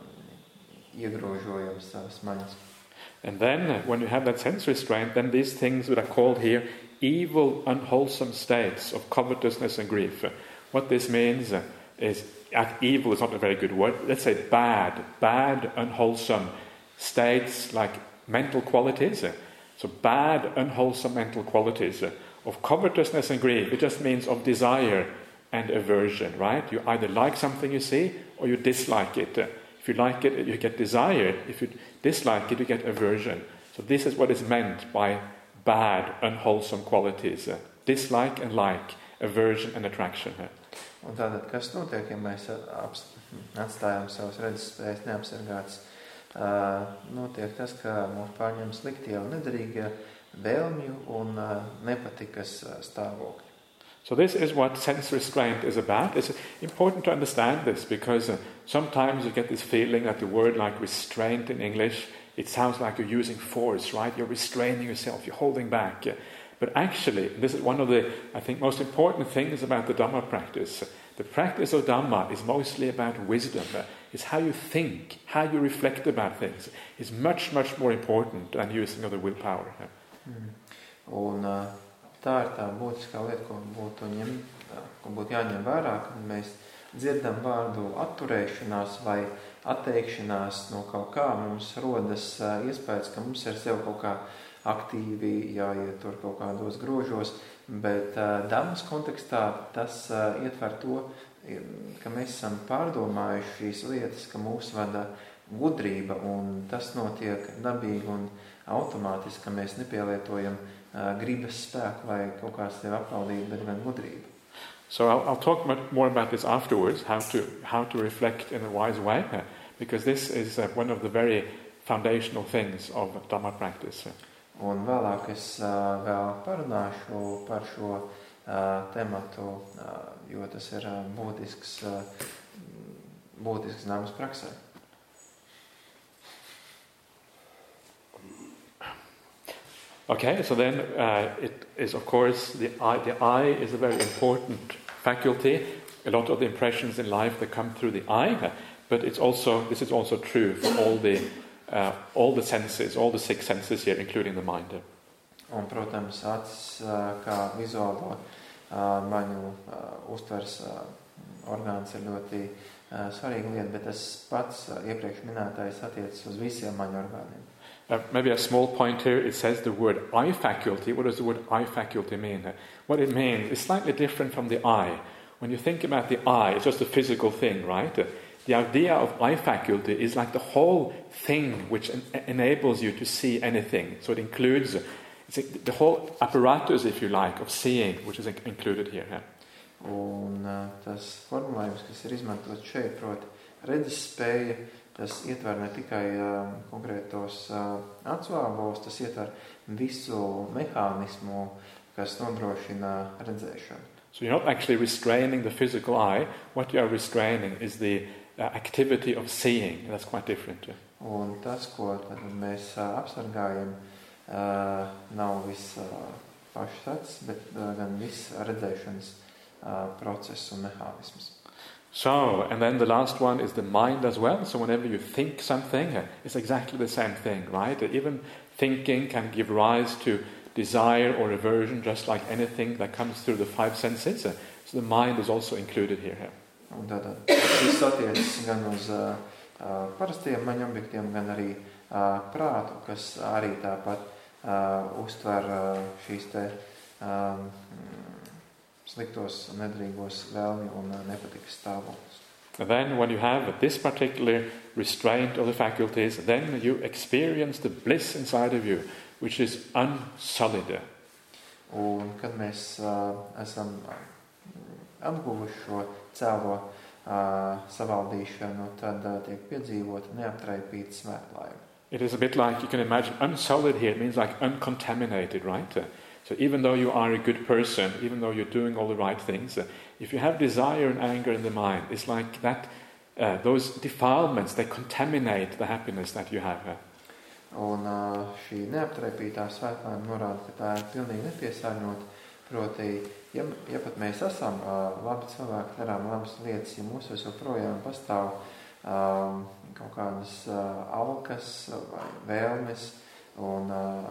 iegrožojam savas maņas. And then, uh, when you have that sense restraint, then these things that are called here evil, unwholesome states of covetousness and grief. Uh, what this means uh, is, uh, evil is not a very good word, let's say bad, bad, unwholesome states like mental qualities. Uh, so bad, unwholesome mental qualities uh, of covetousness and grief. It just means of desire and aversion, right? You either like something you see or you dislike it. Uh, if you like it, you get desire. If you dislike it, you get aversion. So this is what is meant by bad, unwholesome qualities. Uh, dislike and like, aversion and attraction. Uh. Un tātad, kas notiek, ja mēs atstājam savas redzespējas neapsargātas? Uh, notiek tas, ka mūs pārņem sliktie un nederīgie vēlmju un uh, nepatikas uh, stāvokļi. So this is what sense restraint is about. It's important to understand this because uh, sometimes you get this feeling that the word like restraint in English, it sounds like you're using force, right? You're restraining yourself, you're holding back. Uh, but actually, this is one of the, I think, most important things about the Dhamma practice. The practice of Dhamma is mostly about wisdom. Uh, it's how you think, how you reflect about things. It's much, much more important than using of the willpower. Uh. Mm. Un, uh, Tā ir tā būtiskā lieta, ko būtu, ņem, ko būtu jāņem vērā, kad mēs dzirdam vārdu atturēšanās vai atteikšanās no kaut kā. Mums rodas iespējas, ka mums ir sev kaut kā aktīvi jāietur kaut kādos grožos, bet Dhammas kontekstā tas ietver to, ka mēs esam pārdomājuši šīs lietas, ka mūs vada gudrība, un tas notiek dabīgi un automātiski, ka mēs nepielietojam Uh, gribas spēku vai kaut kā sevi apvaldīt, bet gan gudrību. So I'll, I'll talk much more about this afterwards, how to how to reflect in a wise way, uh, because this is uh, one of the very foundational things of Dhamma practice. Un vēlāk es uh, vēl parunāšu par šo uh, tematu, uh, jo tas ir uh, būtisks, uh, būtisks Dhammas praksē. Okay, so then uh, it is, of course, the eye, the eye is a very important faculty. A lot of the impressions in life, they come through the eye, but it's also, this is also true for all the, uh, all the senses, all the six senses here, including the mind. Un, protams, acis kā vizuālo maņu uztvers orgāns ir ļoti svarīga lieta, bet tas pats iepriekš minētais attiecas uz visiem maņu orgāniem. Uh, maybe a small point here, it says the word eye faculty. What does the word eye faculty mean? Uh, what it means is slightly different from the eye. When you think about the eye, it's just a physical thing, right? Uh, the idea of eye faculty is like the whole thing which en- enables you to see anything. So it includes uh, it's the whole apparatus, if you like, of seeing, which is in- included here. Yeah? Un uh, tas formulējums, kas ir izmantots šeit, proti, redzes spēja, tas ietver ne tikai uh, konkrētos uh, acu ābolus, tas ietver visu mehānismu, kas nodrošina redzēšanu. So you're not actually restraining the physical eye. What you are restraining is the uh, activity of seeing. That's quite different. Yeah? Un tas, ko tad mēs uh, apsargājam, uh, nav viss uh, pašs acis, bet uh, gan viss redzēšanas uh, process un mehānisms. So, and then the last one is the mind as well. So whenever you think something, it's exactly the same thing, right? Even thinking can give rise to desire or aversion, just like anything that comes through the five senses. So the mind is also included here. Un tātad viss attiecas gan uz uh, parastiem maņu objektiem, gan arī uh, prātu, kas arī tāpat uh, uztver uh, šīs te um, sliktos un nedrīgos vēlmi un nepatikas stāvokļus. And then when you have this particular restraint of the faculties, then you experience the bliss inside of you, which is unsullied. Un kad mēs uh, esam apguvuši šo cēlo uh, savaldīšanu, tad uh, tiek piedzīvota neaptraipīta svētlaime. it is a bit like, you can imagine, unsullied here means like uncontaminated, right? Uh, so even though you are a good person, even though you're doing all the right things, uh, if you have desire and anger in the mind, it's like that, uh, those defilements, they contaminate the happiness that you have. Uh. Un uh, šī neaptraipītā svētlaime norāda, ka tā ir pilnīgi nepiesārņota. Proti, ja, ja pat mēs esam uh, labi cilvēki, darām labas lietas, ja mūsos joprojām pastāv um, kaut kādas uh, alkas vai vēlmes un uh,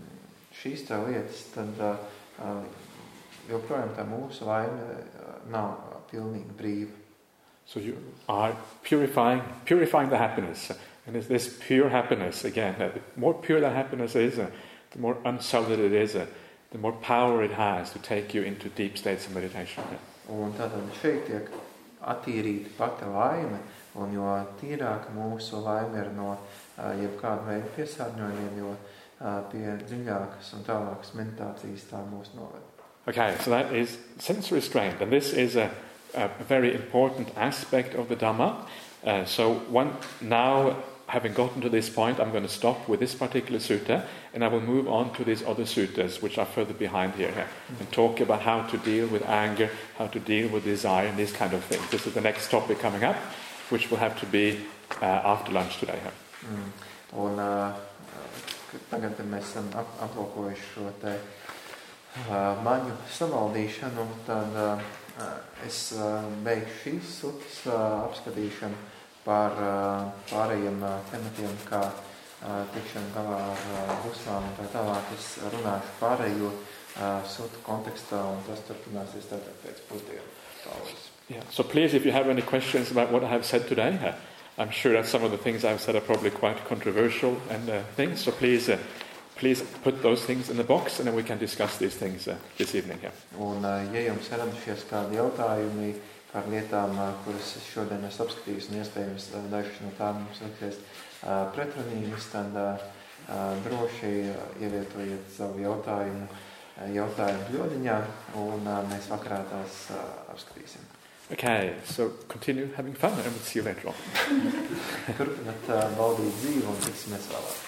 šīs tā lietas, tad uh, joprojām tā mūsu laime uh, nav uh, pilnīgi brīva. So you are purifying, purifying the happiness. And it's this pure happiness, again, uh, the more pure that happiness is, uh, the more unsullied it is, uh, the more power it has to take you into deep states of meditation. Un tātad šeit tiek attīrīta pati laime, un jo tīrāka mūsu laime ir no uh, jebkāda veida piesārņojumiem, jo uh, pie dziļākas un tālākas meditācijas tā mūs noved. Okay, so that is sense restraint, and this is a, a very important aspect of the Dhamma. Uh, so one now, having gotten to this point, I'm going to stop with this particular sutta, and I will move on to these other suttas, which are further behind here, here and talk about how to deal with anger, how to deal with desire, and these kind of things. This is the next topic coming up, which will have to be uh, after lunch today. Here. Mm. Un uh, tagad mēs esam ap, aplūkojuši šo te uh, maņu savaldīšanu, tad uh, es uh, beigšu šīs suttas uh, apskatīšanu par uh, pārējiem uh, tematiem, kā uh, tikšana galā ar uh, dusmām un tā tālāk. Es runāšu pārējo uh, sutu kontekstā, un tas turpināsies tātad pēc pusdienu pauzes. Yeah. So please, if you have any questions about what I have said today, uh, I'm sure that some of the things I've said are probably quite controversial and uh, things. So please, uh, please put those things in the box, and then we can discuss these things uh, this evening here. Un, uh, ja jums ir radušies kādi jautājumi par lietām, uh, kuras es šodien esmu apskatījis, un iespējams uh, dažas no tām mums liksies uh, pretrunīgas, tad uh, uh, droši uh, ievietojiet savu jautājumu, uh, jautājumu bļodiņā, un uh, mēs vakarā tās uh, apskatīsim. Okay, so continue having fun, and we'll see you later on. Turpināt uh, baudīt dzīvi, un tiksimies vēlāk.